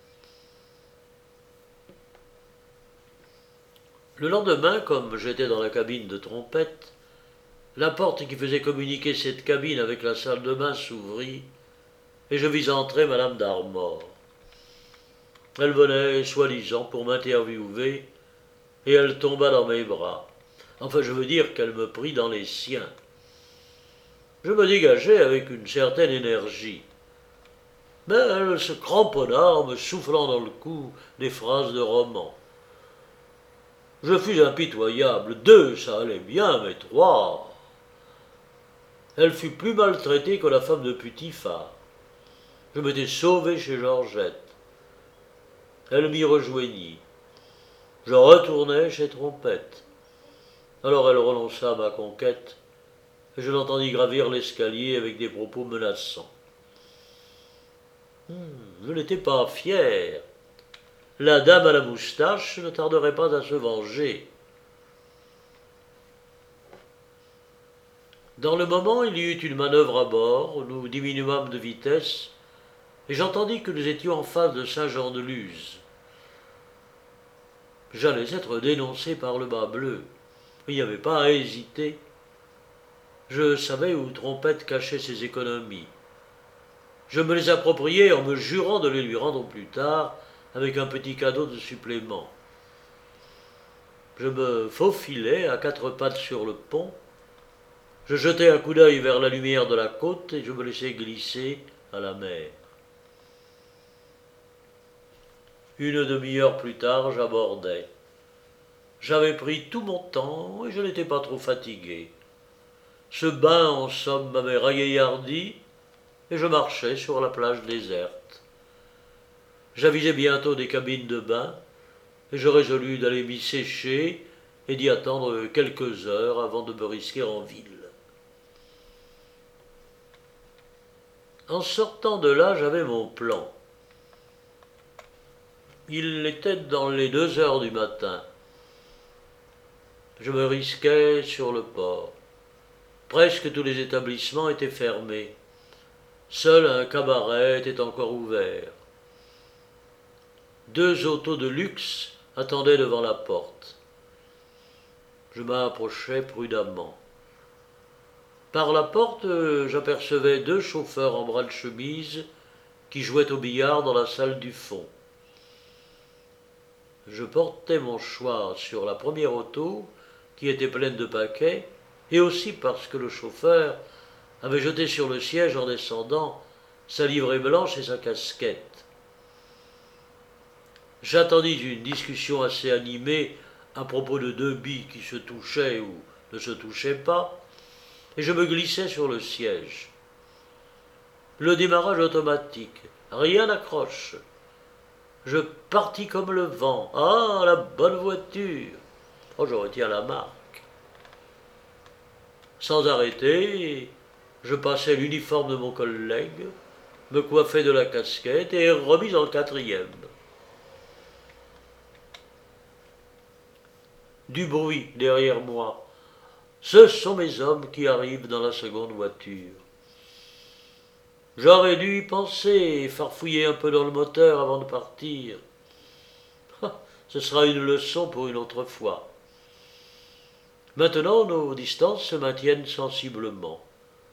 Le lendemain, comme j'étais dans la cabine de Trompette, la porte qui faisait communiquer cette cabine avec la salle de bain s'ouvrit, et je vis entrer madame d'Armor. Elle venait, soi-disant, pour m'interviewer, et elle tomba dans mes bras. Enfin, je veux dire qu'elle me prit dans les siens. Je me dégageai avec une certaine énergie. Mais elle se cramponna en me soufflant dans le cou des phrases de roman. Je fus impitoyable. Deux, ça allait bien, mais trois. Elle fut plus maltraitée que la femme de Putiphar. Je m'étais sauvé chez Georgette. Elle m'y rejoignit. Je retournai chez Trompette. Alors elle renonça à ma conquête, et je l'entendis gravir l'escalier avec des propos menaçants. Hum, je n'étais pas fier. La dame à la moustache ne tarderait pas à se venger. Dans le moment, il y eut une manœuvre à bord, nous diminuâmes de vitesse, et j'entendis que nous étions en face de Saint-Jean-de-Luz. J'allais être dénoncé par le bas bleu. Il n'y avait pas à hésiter. Je savais où Trompette cachait ses économies. Je me les appropriai en me jurant de les lui rendre plus tard avec un petit cadeau de supplément. Je me faufilai à quatre pattes sur le pont. Je jetai un coup d'œil vers la lumière de la côte et je me laissai glisser à la mer. Une demi-heure plus tard, j'abordais. J'avais pris tout mon temps et je n'étais pas trop fatigué. Ce bain, en somme, m'avait ragaillardi et je marchais sur la plage déserte. J'avisai bientôt des cabines de bain et je résolus d'aller m'y sécher et d'y attendre quelques heures avant de me risquer en ville. En sortant de là, j'avais mon plan. Il était dans les deux heures du matin. Je me risquais sur le port. Presque tous les établissements étaient fermés. Seul un cabaret était encore ouvert. Deux autos de luxe attendaient devant la porte. Je m'approchai prudemment. Par la porte, j'apercevais deux chauffeurs en bras de chemise qui jouaient au billard dans la salle du fond. Je portais mon choix sur la première auto, qui était pleine de paquets, et aussi parce que le chauffeur avait jeté sur le siège en descendant sa livrée blanche et sa casquette. J'attendis une discussion assez animée à propos de deux billes qui se touchaient ou ne se touchaient pas, et je me glissai sur le siège. Le démarrage automatique, rien n'accroche. Je partis comme le vent. Ah, la bonne voiture! Oh, je retiens la marque. Sans arrêter, je passai l'uniforme de mon collègue, me coiffai de la casquette et remis en quatrième. Du bruit derrière moi. Ce sont mes hommes qui arrivent dans la seconde voiture. J'aurais dû y penser et farfouiller un peu dans le moteur avant de partir. Ah, ce sera une leçon pour une autre fois. Maintenant, nos distances se maintiennent sensiblement.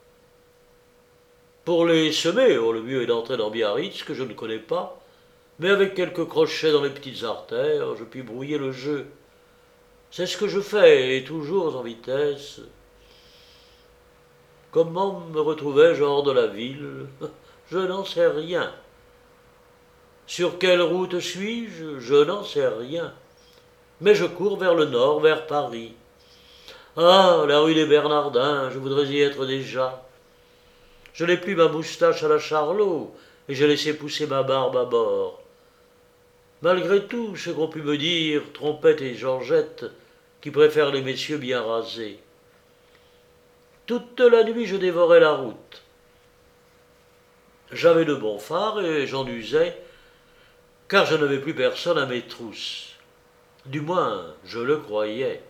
Pour les semer, oh, le mieux est d'entrer dans Biarritz, que je ne connais pas, mais avec quelques crochets dans les petites artères, je puis brouiller le jeu. C'est ce que je fais, et toujours en vitesse. Comment me retrouvai-je hors de la ville? Je n'en sais rien. Sur quelle route suis-je? Je n'en sais rien. Mais je cours vers le nord, vers Paris. Ah, la rue des Bernardins, je voudrais y être déjà. Je n'ai plus ma moustache à la Charlot, et j'ai laissé pousser ma barbe à bord. Malgré tout, ce qu'ont pu me dire Trompette et Georgette, qui préfèrent les messieurs bien rasés. Toute la nuit, je dévorais la route. J'avais de bons phares et j'en usais, car je n'avais plus personne à mes trousses. Du moins, je le croyais.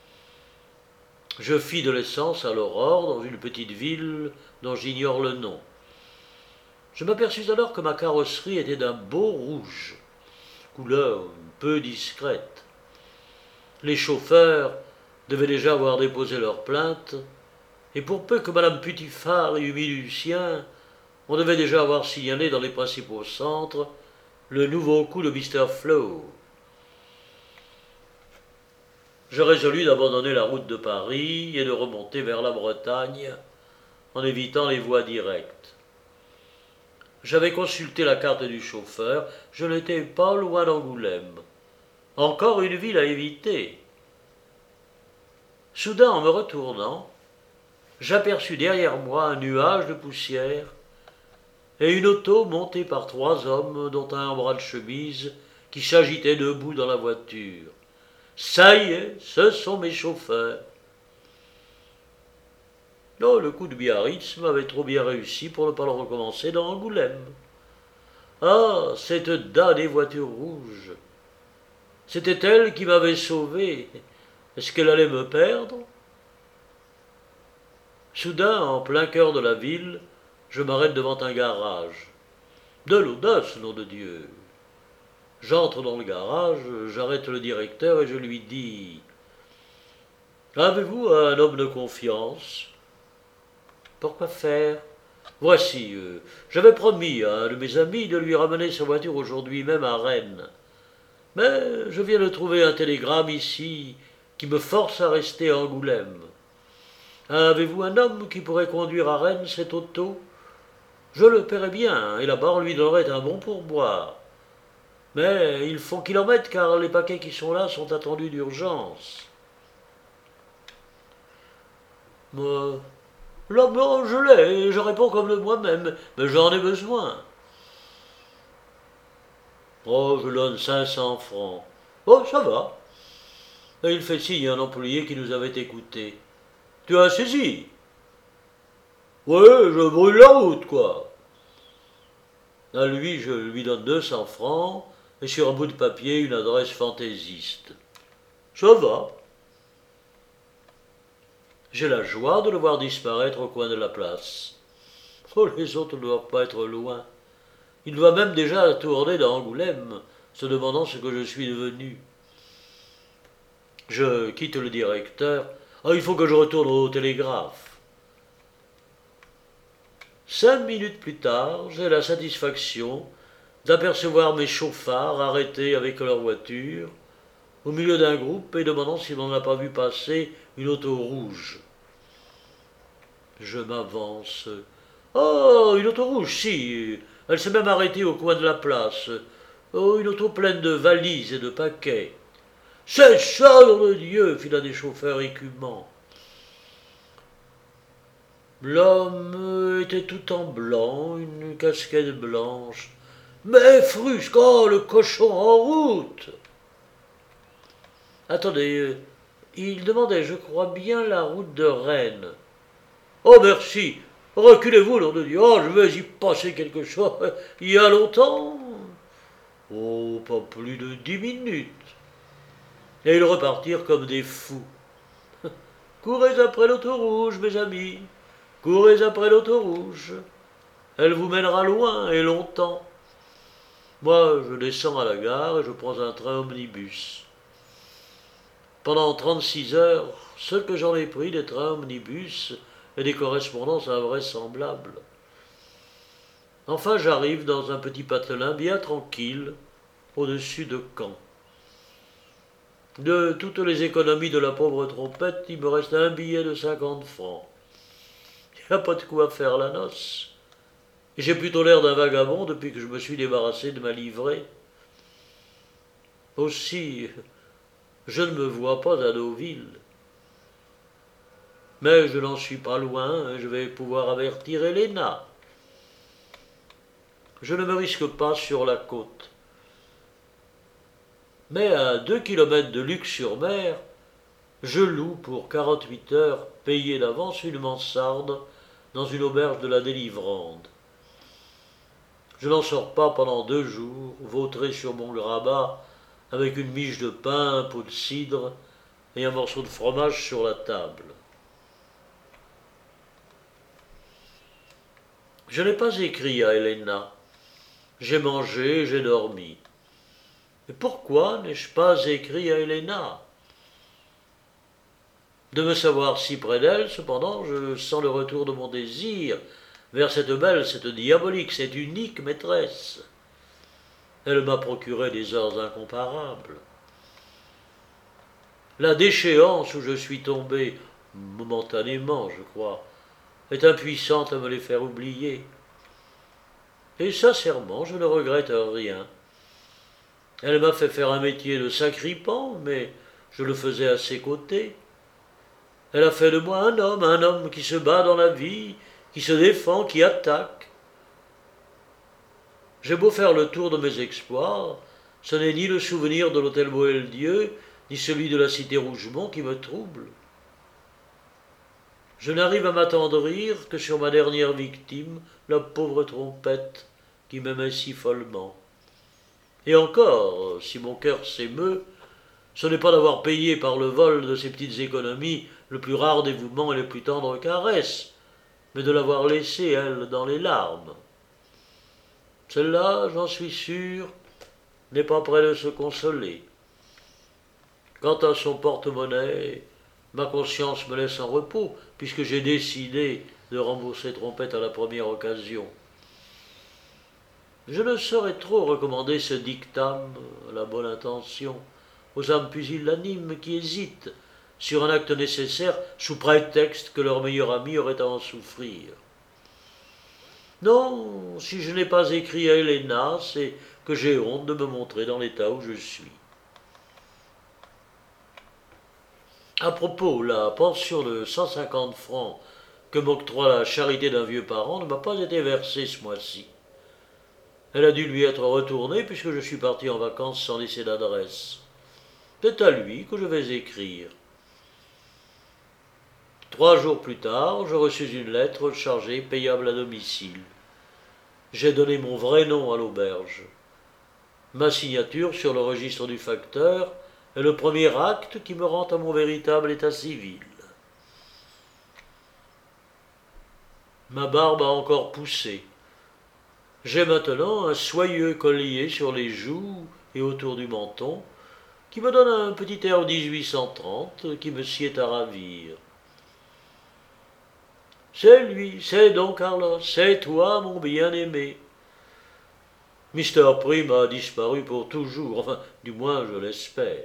Je fis de l'essence à l'aurore dans une petite ville dont j'ignore le nom. Je m'aperçus alors que ma carrosserie était d'un beau rouge, couleur peu discrète. Les chauffeurs devaient déjà avoir déposé leur plainte, et pour peu que madame Putifard eût mis du sien, on devait déjà avoir signalé dans les principaux centres le nouveau coup de mister Flow. Je résolus d'abandonner la route de Paris et de remonter vers la Bretagne en évitant les voies directes. J'avais consulté la carte du chauffeur, je n'étais pas loin d'Angoulême. Encore une ville à éviter. Soudain, en me retournant, j'aperçus derrière moi un nuage de poussière et une auto montée par trois hommes, dont un en bras de chemise, qui s'agitait debout dans la voiture. Ça y est, ce sont mes chauffeurs. Non, le coup de Biarritz m'avait trop bien réussi pour ne pas le recommencer dans Angoulême. Ah, cette damnée voiture rouge! C'était elle qui m'avait sauvé. Est-ce qu'elle allait me perdre? Soudain, en plein cœur de la ville, je m'arrête devant un garage. De l'audace, nom de Dieu! J'entre dans le garage, j'arrête le directeur et je lui dis « Avez-vous un homme de confiance ?»« Pourquoi faire ?»« Voici, euh, j'avais promis à un de mes amis de lui ramener sa voiture aujourd'hui même à Rennes. Mais je viens de trouver un télégramme ici qui me force à rester à Angoulême. Avez-vous un homme qui pourrait conduire à Rennes cette auto? Je le paierais bien, et là-bas on lui donnerait un bon pourboire. Mais il faut qu'il en mette, car les paquets qui sont là sont attendus d'urgence. » Moi, là-bas, je l'ai, et je réponds comme de moi-même, mais j'en ai besoin. Oh, je donne cinq cents francs. Oh, ça va. Et il fait signe à un employé qui nous avait écoutés. Tu as saisi? Oui, je brûle la route, quoi. À lui, je lui donne deux cents francs, et sur un bout de papier, une adresse fantaisiste. Ça va. J'ai la joie de le voir disparaître au coin de la place. Oh, les autres ne doivent pas être loin. Il doit même déjà tourner dans Angoulême, se demandant ce que je suis devenu. Je quitte le directeur. Oh, il faut que je retourne au télégraphe. Cinq minutes plus tard, j'ai la satisfaction d'apercevoir mes chauffards arrêtés avec leur voiture au milieu d'un groupe et demandant si l'on n'a pas vu passer une auto rouge. Je m'avance. Oh, une auto rouge, si. Elle s'est même arrêtée au coin de la place. Oh, une auto pleine de valises et de paquets. C'est ça, nom de Dieu, fit l'un des chauffeurs écumants. L'homme était tout en blanc, une casquette blanche. Mais frusque, oh, le cochon en route! Attendez, il demandait, je crois bien, la route de Rennes. Oh, merci. Reculez-vous, nom de Dieu. Oh, je vais y passer quelque chose. Il y a longtemps? Oh, pas plus de dix minutes. Et ils repartirent comme des fous. Courez après l'auto rouge, mes amis. Courez après l'auto rouge. Elle vous mènera loin et longtemps. Moi, je descends à la gare et je prends un train omnibus. Pendant trente-six heures, ce que j'en ai pris des trains omnibus et des correspondances invraisemblables. Enfin, j'arrive dans un petit patelin bien tranquille, au-dessus de Caen. De toutes les économies de la pauvre trompette, il me reste un billet de cinquante francs. Il n'y a pas de quoi faire la noce. Et j'ai plutôt l'air d'un vagabond depuis que je me suis débarrassé de ma livrée. Aussi, je ne me vois pas à Deauville. Mais je n'en suis pas loin et je vais pouvoir avertir Héléna. Je ne me risque pas sur la côte. Mais à deux kilomètres de Luc-sur-Mer, je loue pour quarante-huit heures, payé d'avance, une mansarde dans une auberge de la Délivrande. Je n'en sors pas pendant deux jours, vautré sur mon grabat, avec une miche de pain, un pot de cidre et un morceau de fromage sur la table. Je n'ai pas écrit à Héléna. J'ai mangé, j'ai dormi. Mais pourquoi n'ai-je pas écrit à Héléna? De me savoir si près d'elle, cependant, je sens le retour de mon désir vers cette belle, cette diabolique, cette unique maîtresse. Elle m'a procuré des heures incomparables. La déchéance où je suis tombé, momentanément, je crois, est impuissante à me les faire oublier. Et sincèrement, je ne regrette rien. Elle m'a fait faire un métier de sacripant, mais je le faisais à ses côtés. Elle a fait de moi un homme, un homme qui se bat dans la vie, qui se défend, qui attaque. J'ai beau faire le tour de mes exploits, ce n'est ni le souvenir de l'hôtel Boieldieu, ni celui de la cité Rougemont qui me trouble. Je n'arrive à m'attendrir que sur ma dernière victime, la pauvre trompette, qui m'aimait si follement. Et encore, si mon cœur s'émeut, ce n'est pas d'avoir payé par le vol de ses petites économies le plus rare dévouement et les plus tendres caresses, mais de l'avoir laissée, elle, dans les larmes. Celle-là, j'en suis sûr, n'est pas près de se consoler. Quant à son porte-monnaie, ma conscience me laisse en repos, puisque j'ai décidé de rembourser Trompette à la première occasion. Je ne saurais trop recommander ce dictame à la bonne intention aux âmes pusillanimes qui hésitent sur un acte nécessaire sous prétexte que leur meilleur ami aurait à en souffrir. Non, si je n'ai pas écrit à Héléna, c'est que j'ai honte de me montrer dans l'état où je suis. À propos, la pension de cent cinquante francs que m'octroie la charité d'un vieux parent ne m'a pas été versée ce mois-ci. Elle a dû lui être retournée puisque je suis parti en vacances sans laisser d'adresse. C'est à lui que je vais écrire. Trois jours plus tard, je reçus une lettre chargée payable à domicile. J'ai donné mon vrai nom à l'auberge. Ma signature sur le registre du facteur est le premier acte qui me rend à mon véritable état civil. Ma barbe a encore poussé. J'ai maintenant un soyeux collier sur les joues et autour du menton, qui me donne un petit air dix-huit cent trente qui me sied à ravir. C'est lui, c'est Don Carlos, c'est toi, mon bien-aimé. Mister Prim a disparu pour toujours, enfin, du moins je l'espère.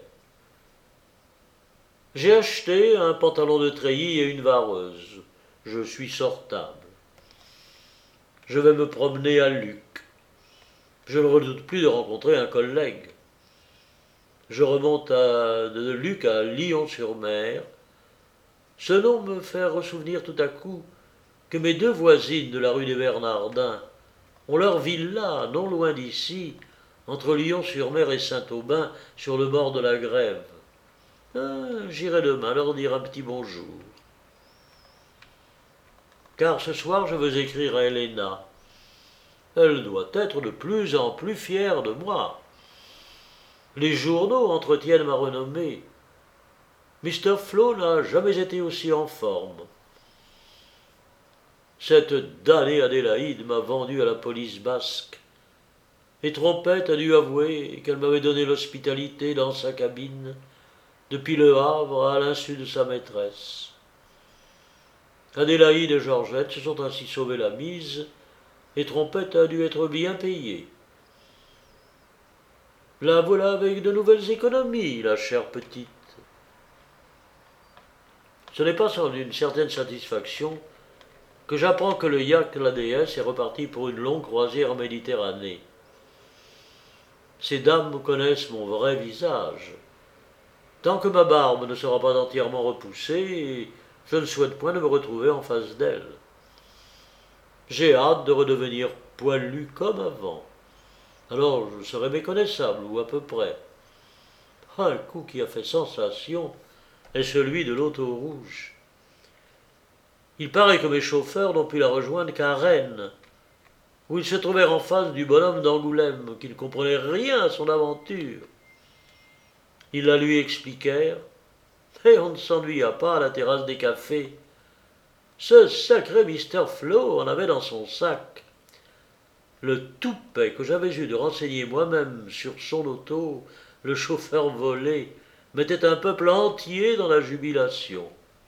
J'ai acheté un pantalon de treillis et une vareuse. Je suis sortable. Je vais me promener à Luc. Je ne redoute plus de rencontrer un collègue. Je remonte à, de Luc à Lyon-sur-Mer. Ce nom me fait ressouvenir tout à coup que mes deux voisines de la rue des Bernardins ont leur villa non loin d'ici, entre Lyon-sur-Mer et Saint-Aubin, sur le bord de la Grève. Ah, j'irai demain leur dire un petit bonjour. Car ce soir je veux écrire à Helena. Elle doit être de plus en plus fière de moi. Les journaux entretiennent ma renommée. Mister Flow n'a jamais été aussi en forme. Cette damnée Adélaïde m'a vendu à la police basque. Et Trompette a dû avouer qu'elle m'avait donné l'hospitalité dans sa cabine, depuis le Havre à l'insu de sa maîtresse. Adélaïde et Georgette se sont ainsi sauvé la mise, et Trompette a dû être bien payée. La voilà avec de nouvelles économies, la chère petite. Ce n'est pas sans une certaine satisfaction que j'apprends que le yacht La Déesse est reparti pour une longue croisière en Méditerranée. Ces dames connaissent mon vrai visage. Tant que ma barbe ne sera pas entièrement repoussée, je ne souhaite point de me retrouver en face d'elles. J'ai hâte de redevenir poilu comme avant. Alors je serai méconnaissable, ou à peu près. Un coup qui a fait sensation est celui de l'auto rouge. Il paraît que mes chauffeurs n'ont pu la rejoindre qu'à Rennes, où ils se trouvèrent en face du bonhomme d'Angoulême, qui ne comprenait rien à son aventure. Ils la lui expliquèrent, et on ne s'ennuya pas à la terrasse des cafés. Ce sacré Mister Flow en avait dans son sac. Le toupet que j'avais eu de renseigner moi-même sur son auto, le chauffeur volé, mettait un peuple entier dans la jubilation.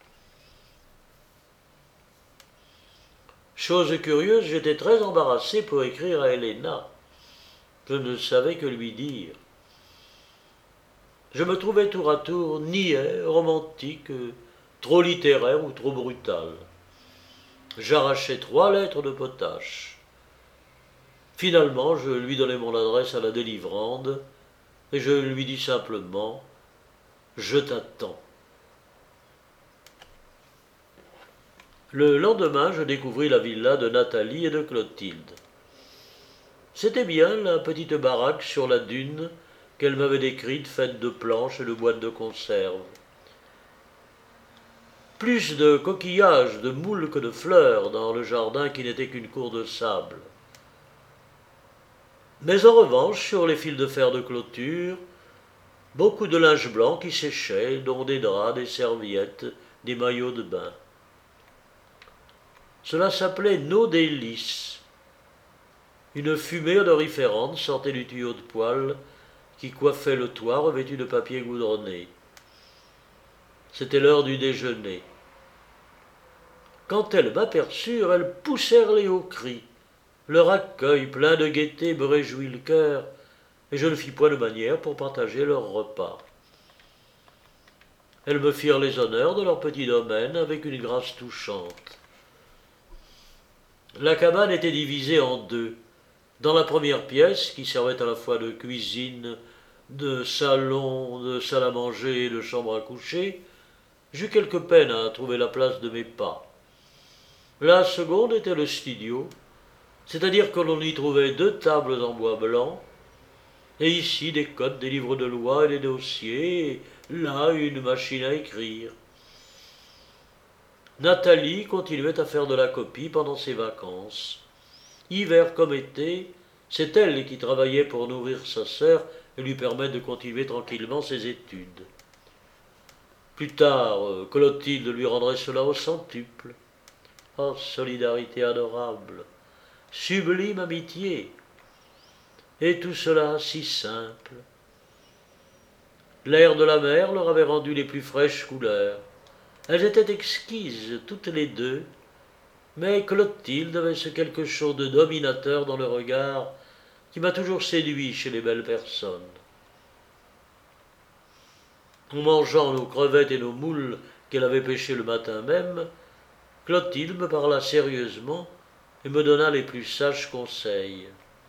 Chose curieuse, j'étais très embarrassé pour écrire à Helena. Je ne savais que lui dire. Je me trouvais tour à tour niais, romantique, trop littéraire ou trop brutal. J'arrachai trois lettres de potache. Finalement, je lui donnai mon adresse à la délivrande et je lui dis simplement « Je t'attends ». Le lendemain, je découvris la villa de Nathalie et de Clotilde. C'était bien la petite baraque sur la dune qu'elle m'avait décrite, faite de planches et de boîtes de conserve. Plus de coquillages, de moules que de fleurs dans le jardin qui n'était qu'une cour de sable. Mais en revanche, sur les fils de fer de clôture, beaucoup de linge blanc qui séchait, dont des draps, des serviettes, des maillots de bain. Cela s'appelait nos délices. Une fumée odoriférante sortait du tuyau de poêle qui coiffait le toit revêtu de papier goudronné. C'était l'heure du déjeuner. Quand elles m'aperçurent, elles poussèrent les hauts cris. Leur accueil, plein de gaieté, me réjouit le cœur, et je ne fis point de manière pour partager leur repas. Elles me firent les honneurs de leur petit domaine avec une grâce touchante. La cabane était divisée en deux. Dans la première pièce, qui servait à la fois de cuisine, de salon, de salle à manger et de chambre à coucher, j'eus quelque peine à trouver la place de mes pas. La seconde était le studio, c'est-à-dire que l'on y trouvait deux tables en bois blanc, et ici des codes, des livres de loi et des dossiers, et là une machine à écrire. Nathalie continuait à faire de la copie pendant ses vacances. Hiver comme été, c'est elle qui travaillait pour nourrir sa sœur et lui permettre de continuer tranquillement ses études. Plus tard, Clotilde lui rendrait cela au centuple. Oh, solidarité adorable, sublime amitié, et tout cela si simple. L'air de la mer leur avait rendu les plus fraîches couleurs. Elles étaient exquises, toutes les deux, mais Clotilde avait ce quelque chose de dominateur dans le regard qui m'a toujours séduit chez les belles personnes. En mangeant nos crevettes et nos moules qu'elle avait pêchées le matin même, Clotilde me parla sérieusement et me donna les plus sages conseils.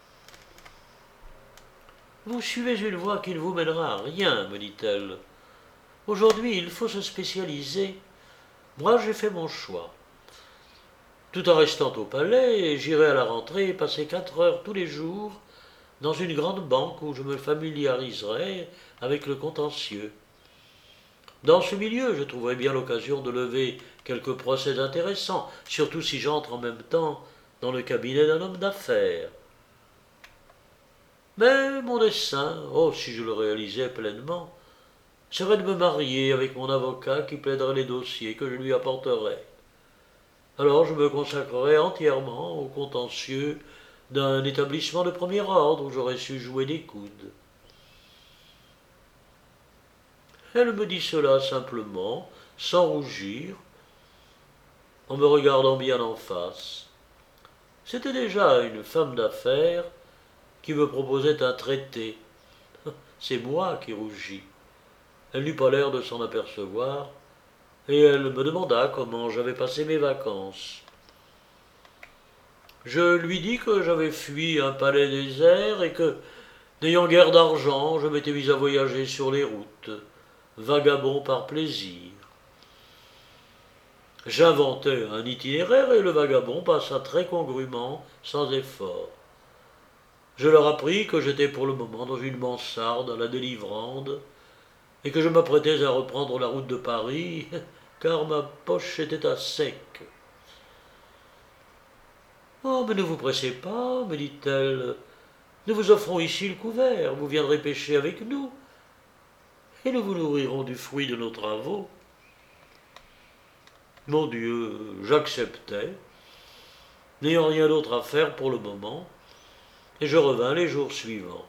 « Vous suivez une voie qui ne vous mènera à rien, me dit-elle. Aujourd'hui, il faut se spécialiser. Moi, j'ai fait mon choix. Tout en restant au palais, j'irai à la rentrée passer quatre heures tous les jours dans une grande banque où je me familiariserai avec le contentieux. Dans ce milieu, je trouverai bien l'occasion de lever quelques procès intéressants, surtout si j'entre en même temps dans le cabinet d'un homme d'affaires. Mais mon dessein, oh si je le réalisais pleinement, serait de me marier avec mon avocat qui plaiderait les dossiers que je lui apporterai. Alors je me consacrerai entièrement au contentieux d'un établissement de premier ordre où j'aurais su jouer des coudes. Elle me dit cela simplement, sans rougir, en me regardant bien en face. C'était déjà une femme d'affaires qui me proposait un traité. C'est moi qui rougis. Elle n'eut pas l'air de s'en apercevoir, et elle me demanda comment j'avais passé mes vacances. Je lui dis que j'avais fui un palais désert et que, n'ayant guère d'argent, je m'étais mis à voyager sur les routes, vagabond par plaisir. J'inventai un itinéraire et le vagabond passa très congrument, sans effort. Je leur appris que j'étais pour le moment dans une mansarde à la Délivrande et que je m'apprêtais à reprendre la route de Paris, car ma poche était à sec. « Oh, mais ne vous pressez pas, me dit-elle, nous vous offrons ici le couvert, vous viendrez pêcher avec nous, et nous vous nourrirons du fruit de nos travaux. » Mon Dieu, j'acceptai, n'ayant rien d'autre à faire pour le moment, et je revins les jours suivants.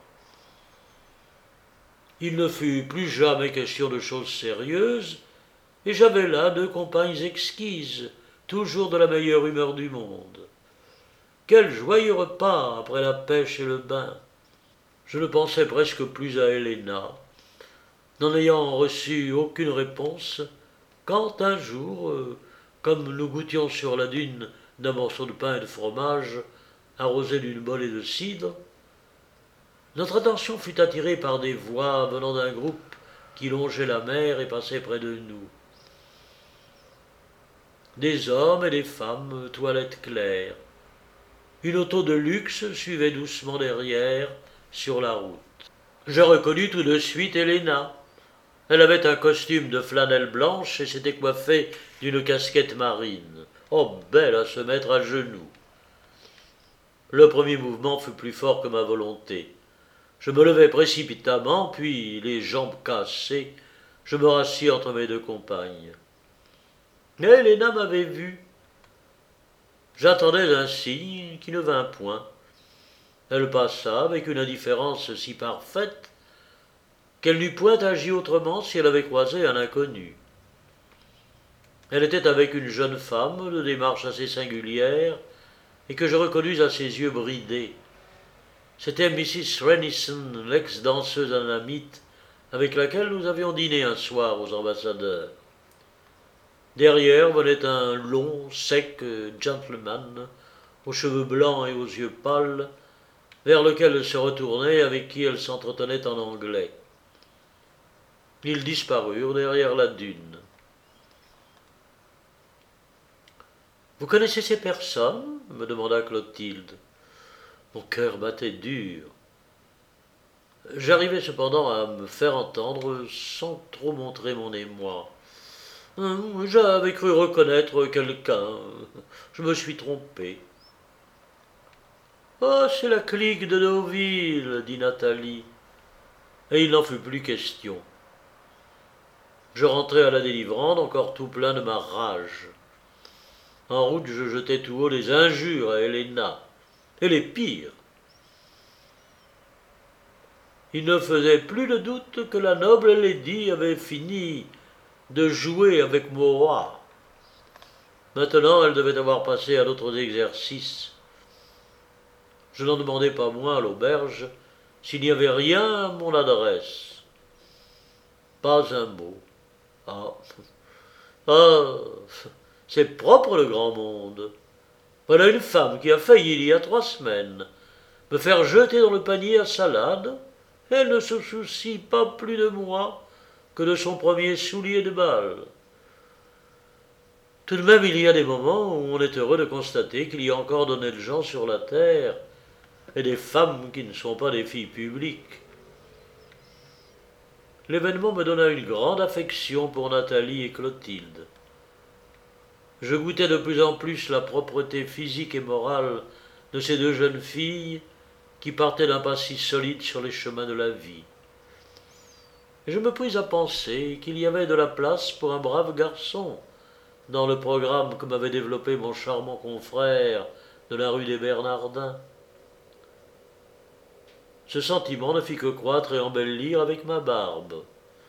Il ne fut plus jamais question de choses sérieuses, et j'avais là deux compagnes exquises, toujours de la meilleure humeur du monde. Quel joyeux repas après la pêche et le bain! Je ne pensais presque plus à Héléna, n'en ayant reçu aucune réponse, quand un jour, euh, comme nous goûtions sur la dune d'un morceau de pain et de fromage, arrosé d'une bolée de cidre, notre attention fut attirée par des voix venant d'un groupe qui longeait la mer et passait près de nous. Des hommes et des femmes, toilettes claires. Une auto de luxe suivait doucement derrière, sur la route. Je reconnus tout de suite Héléna. Elle avait un costume de flanelle blanche et s'était coiffée d'une casquette marine. Oh, belle à se mettre à genoux! Le premier mouvement fut plus fort que ma volonté. Je me levai précipitamment, puis, les jambes cassées, je me rassis entre mes deux compagnes. Mais Héléna m'avait vu. J'attendais un signe qui ne vint point. Elle passa avec une indifférence si parfaite qu'elle n'eût point agi autrement si elle avait croisé un inconnu. Elle était avec une jeune femme de démarche assez singulière et que je reconnus à ses yeux bridés. C'était Missus Rennison, l'ex-danseuse anamite, avec laquelle nous avions dîné un soir aux ambassadeurs. Derrière venait un long, sec gentleman, aux cheveux blancs et aux yeux pâles, vers lequel elle se retournait et avec qui elle s'entretenait en anglais. Ils disparurent derrière la dune. « Vous connaissez ces personnes ?» me demanda Clotilde. Mon cœur battait dur. J'arrivai cependant à me faire entendre sans trop montrer mon émoi. « J'avais cru reconnaître quelqu'un. Je me suis trompé. »« Oh, c'est la clique de Deauville, » dit Nathalie. Et il n'en fut plus question. Je rentrai à la Délivrande encore tout plein de ma rage. En route, je jetai tout haut des injures à Helena, et les pires. Il ne faisait plus de doute que la noble lady avait fini de jouer avec mon roi. Maintenant, elle devait avoir passé à d'autres exercices. Je n'en demandai pas moins à l'auberge s'il n'y avait rien à mon adresse. Pas un mot. Ah, ah, c'est propre le grand monde. Voilà une femme qui a failli, il y a trois semaines, me faire jeter dans le panier à salade. Elle ne se soucie pas plus de moi que de son premier soulier de bal. Tout de même, il y a des moments où on est heureux de constater qu'il y a encore d'honnêtes gens sur la terre et des femmes qui ne sont pas des filles publiques. L'événement me donna une grande affection pour Nathalie et Clotilde. Je goûtais de plus en plus la propreté physique et morale de ces deux jeunes filles qui partaient d'un pas si solide sur les chemins de la vie. Et je me pris à penser qu'il y avait de la place pour un brave garçon dans le programme que m'avait développé mon charmant confrère de la rue des Bernardins. Ce sentiment ne fit que croître et embellir avec ma barbe.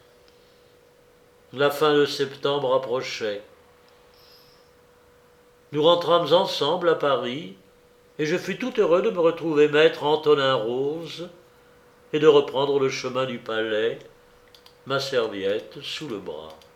La fin de septembre approchait. Nous rentrâmes ensemble à Paris, et je fus tout heureux de me retrouver maître Antonin Rose et de reprendre le chemin du palais, ma serviette sous le bras.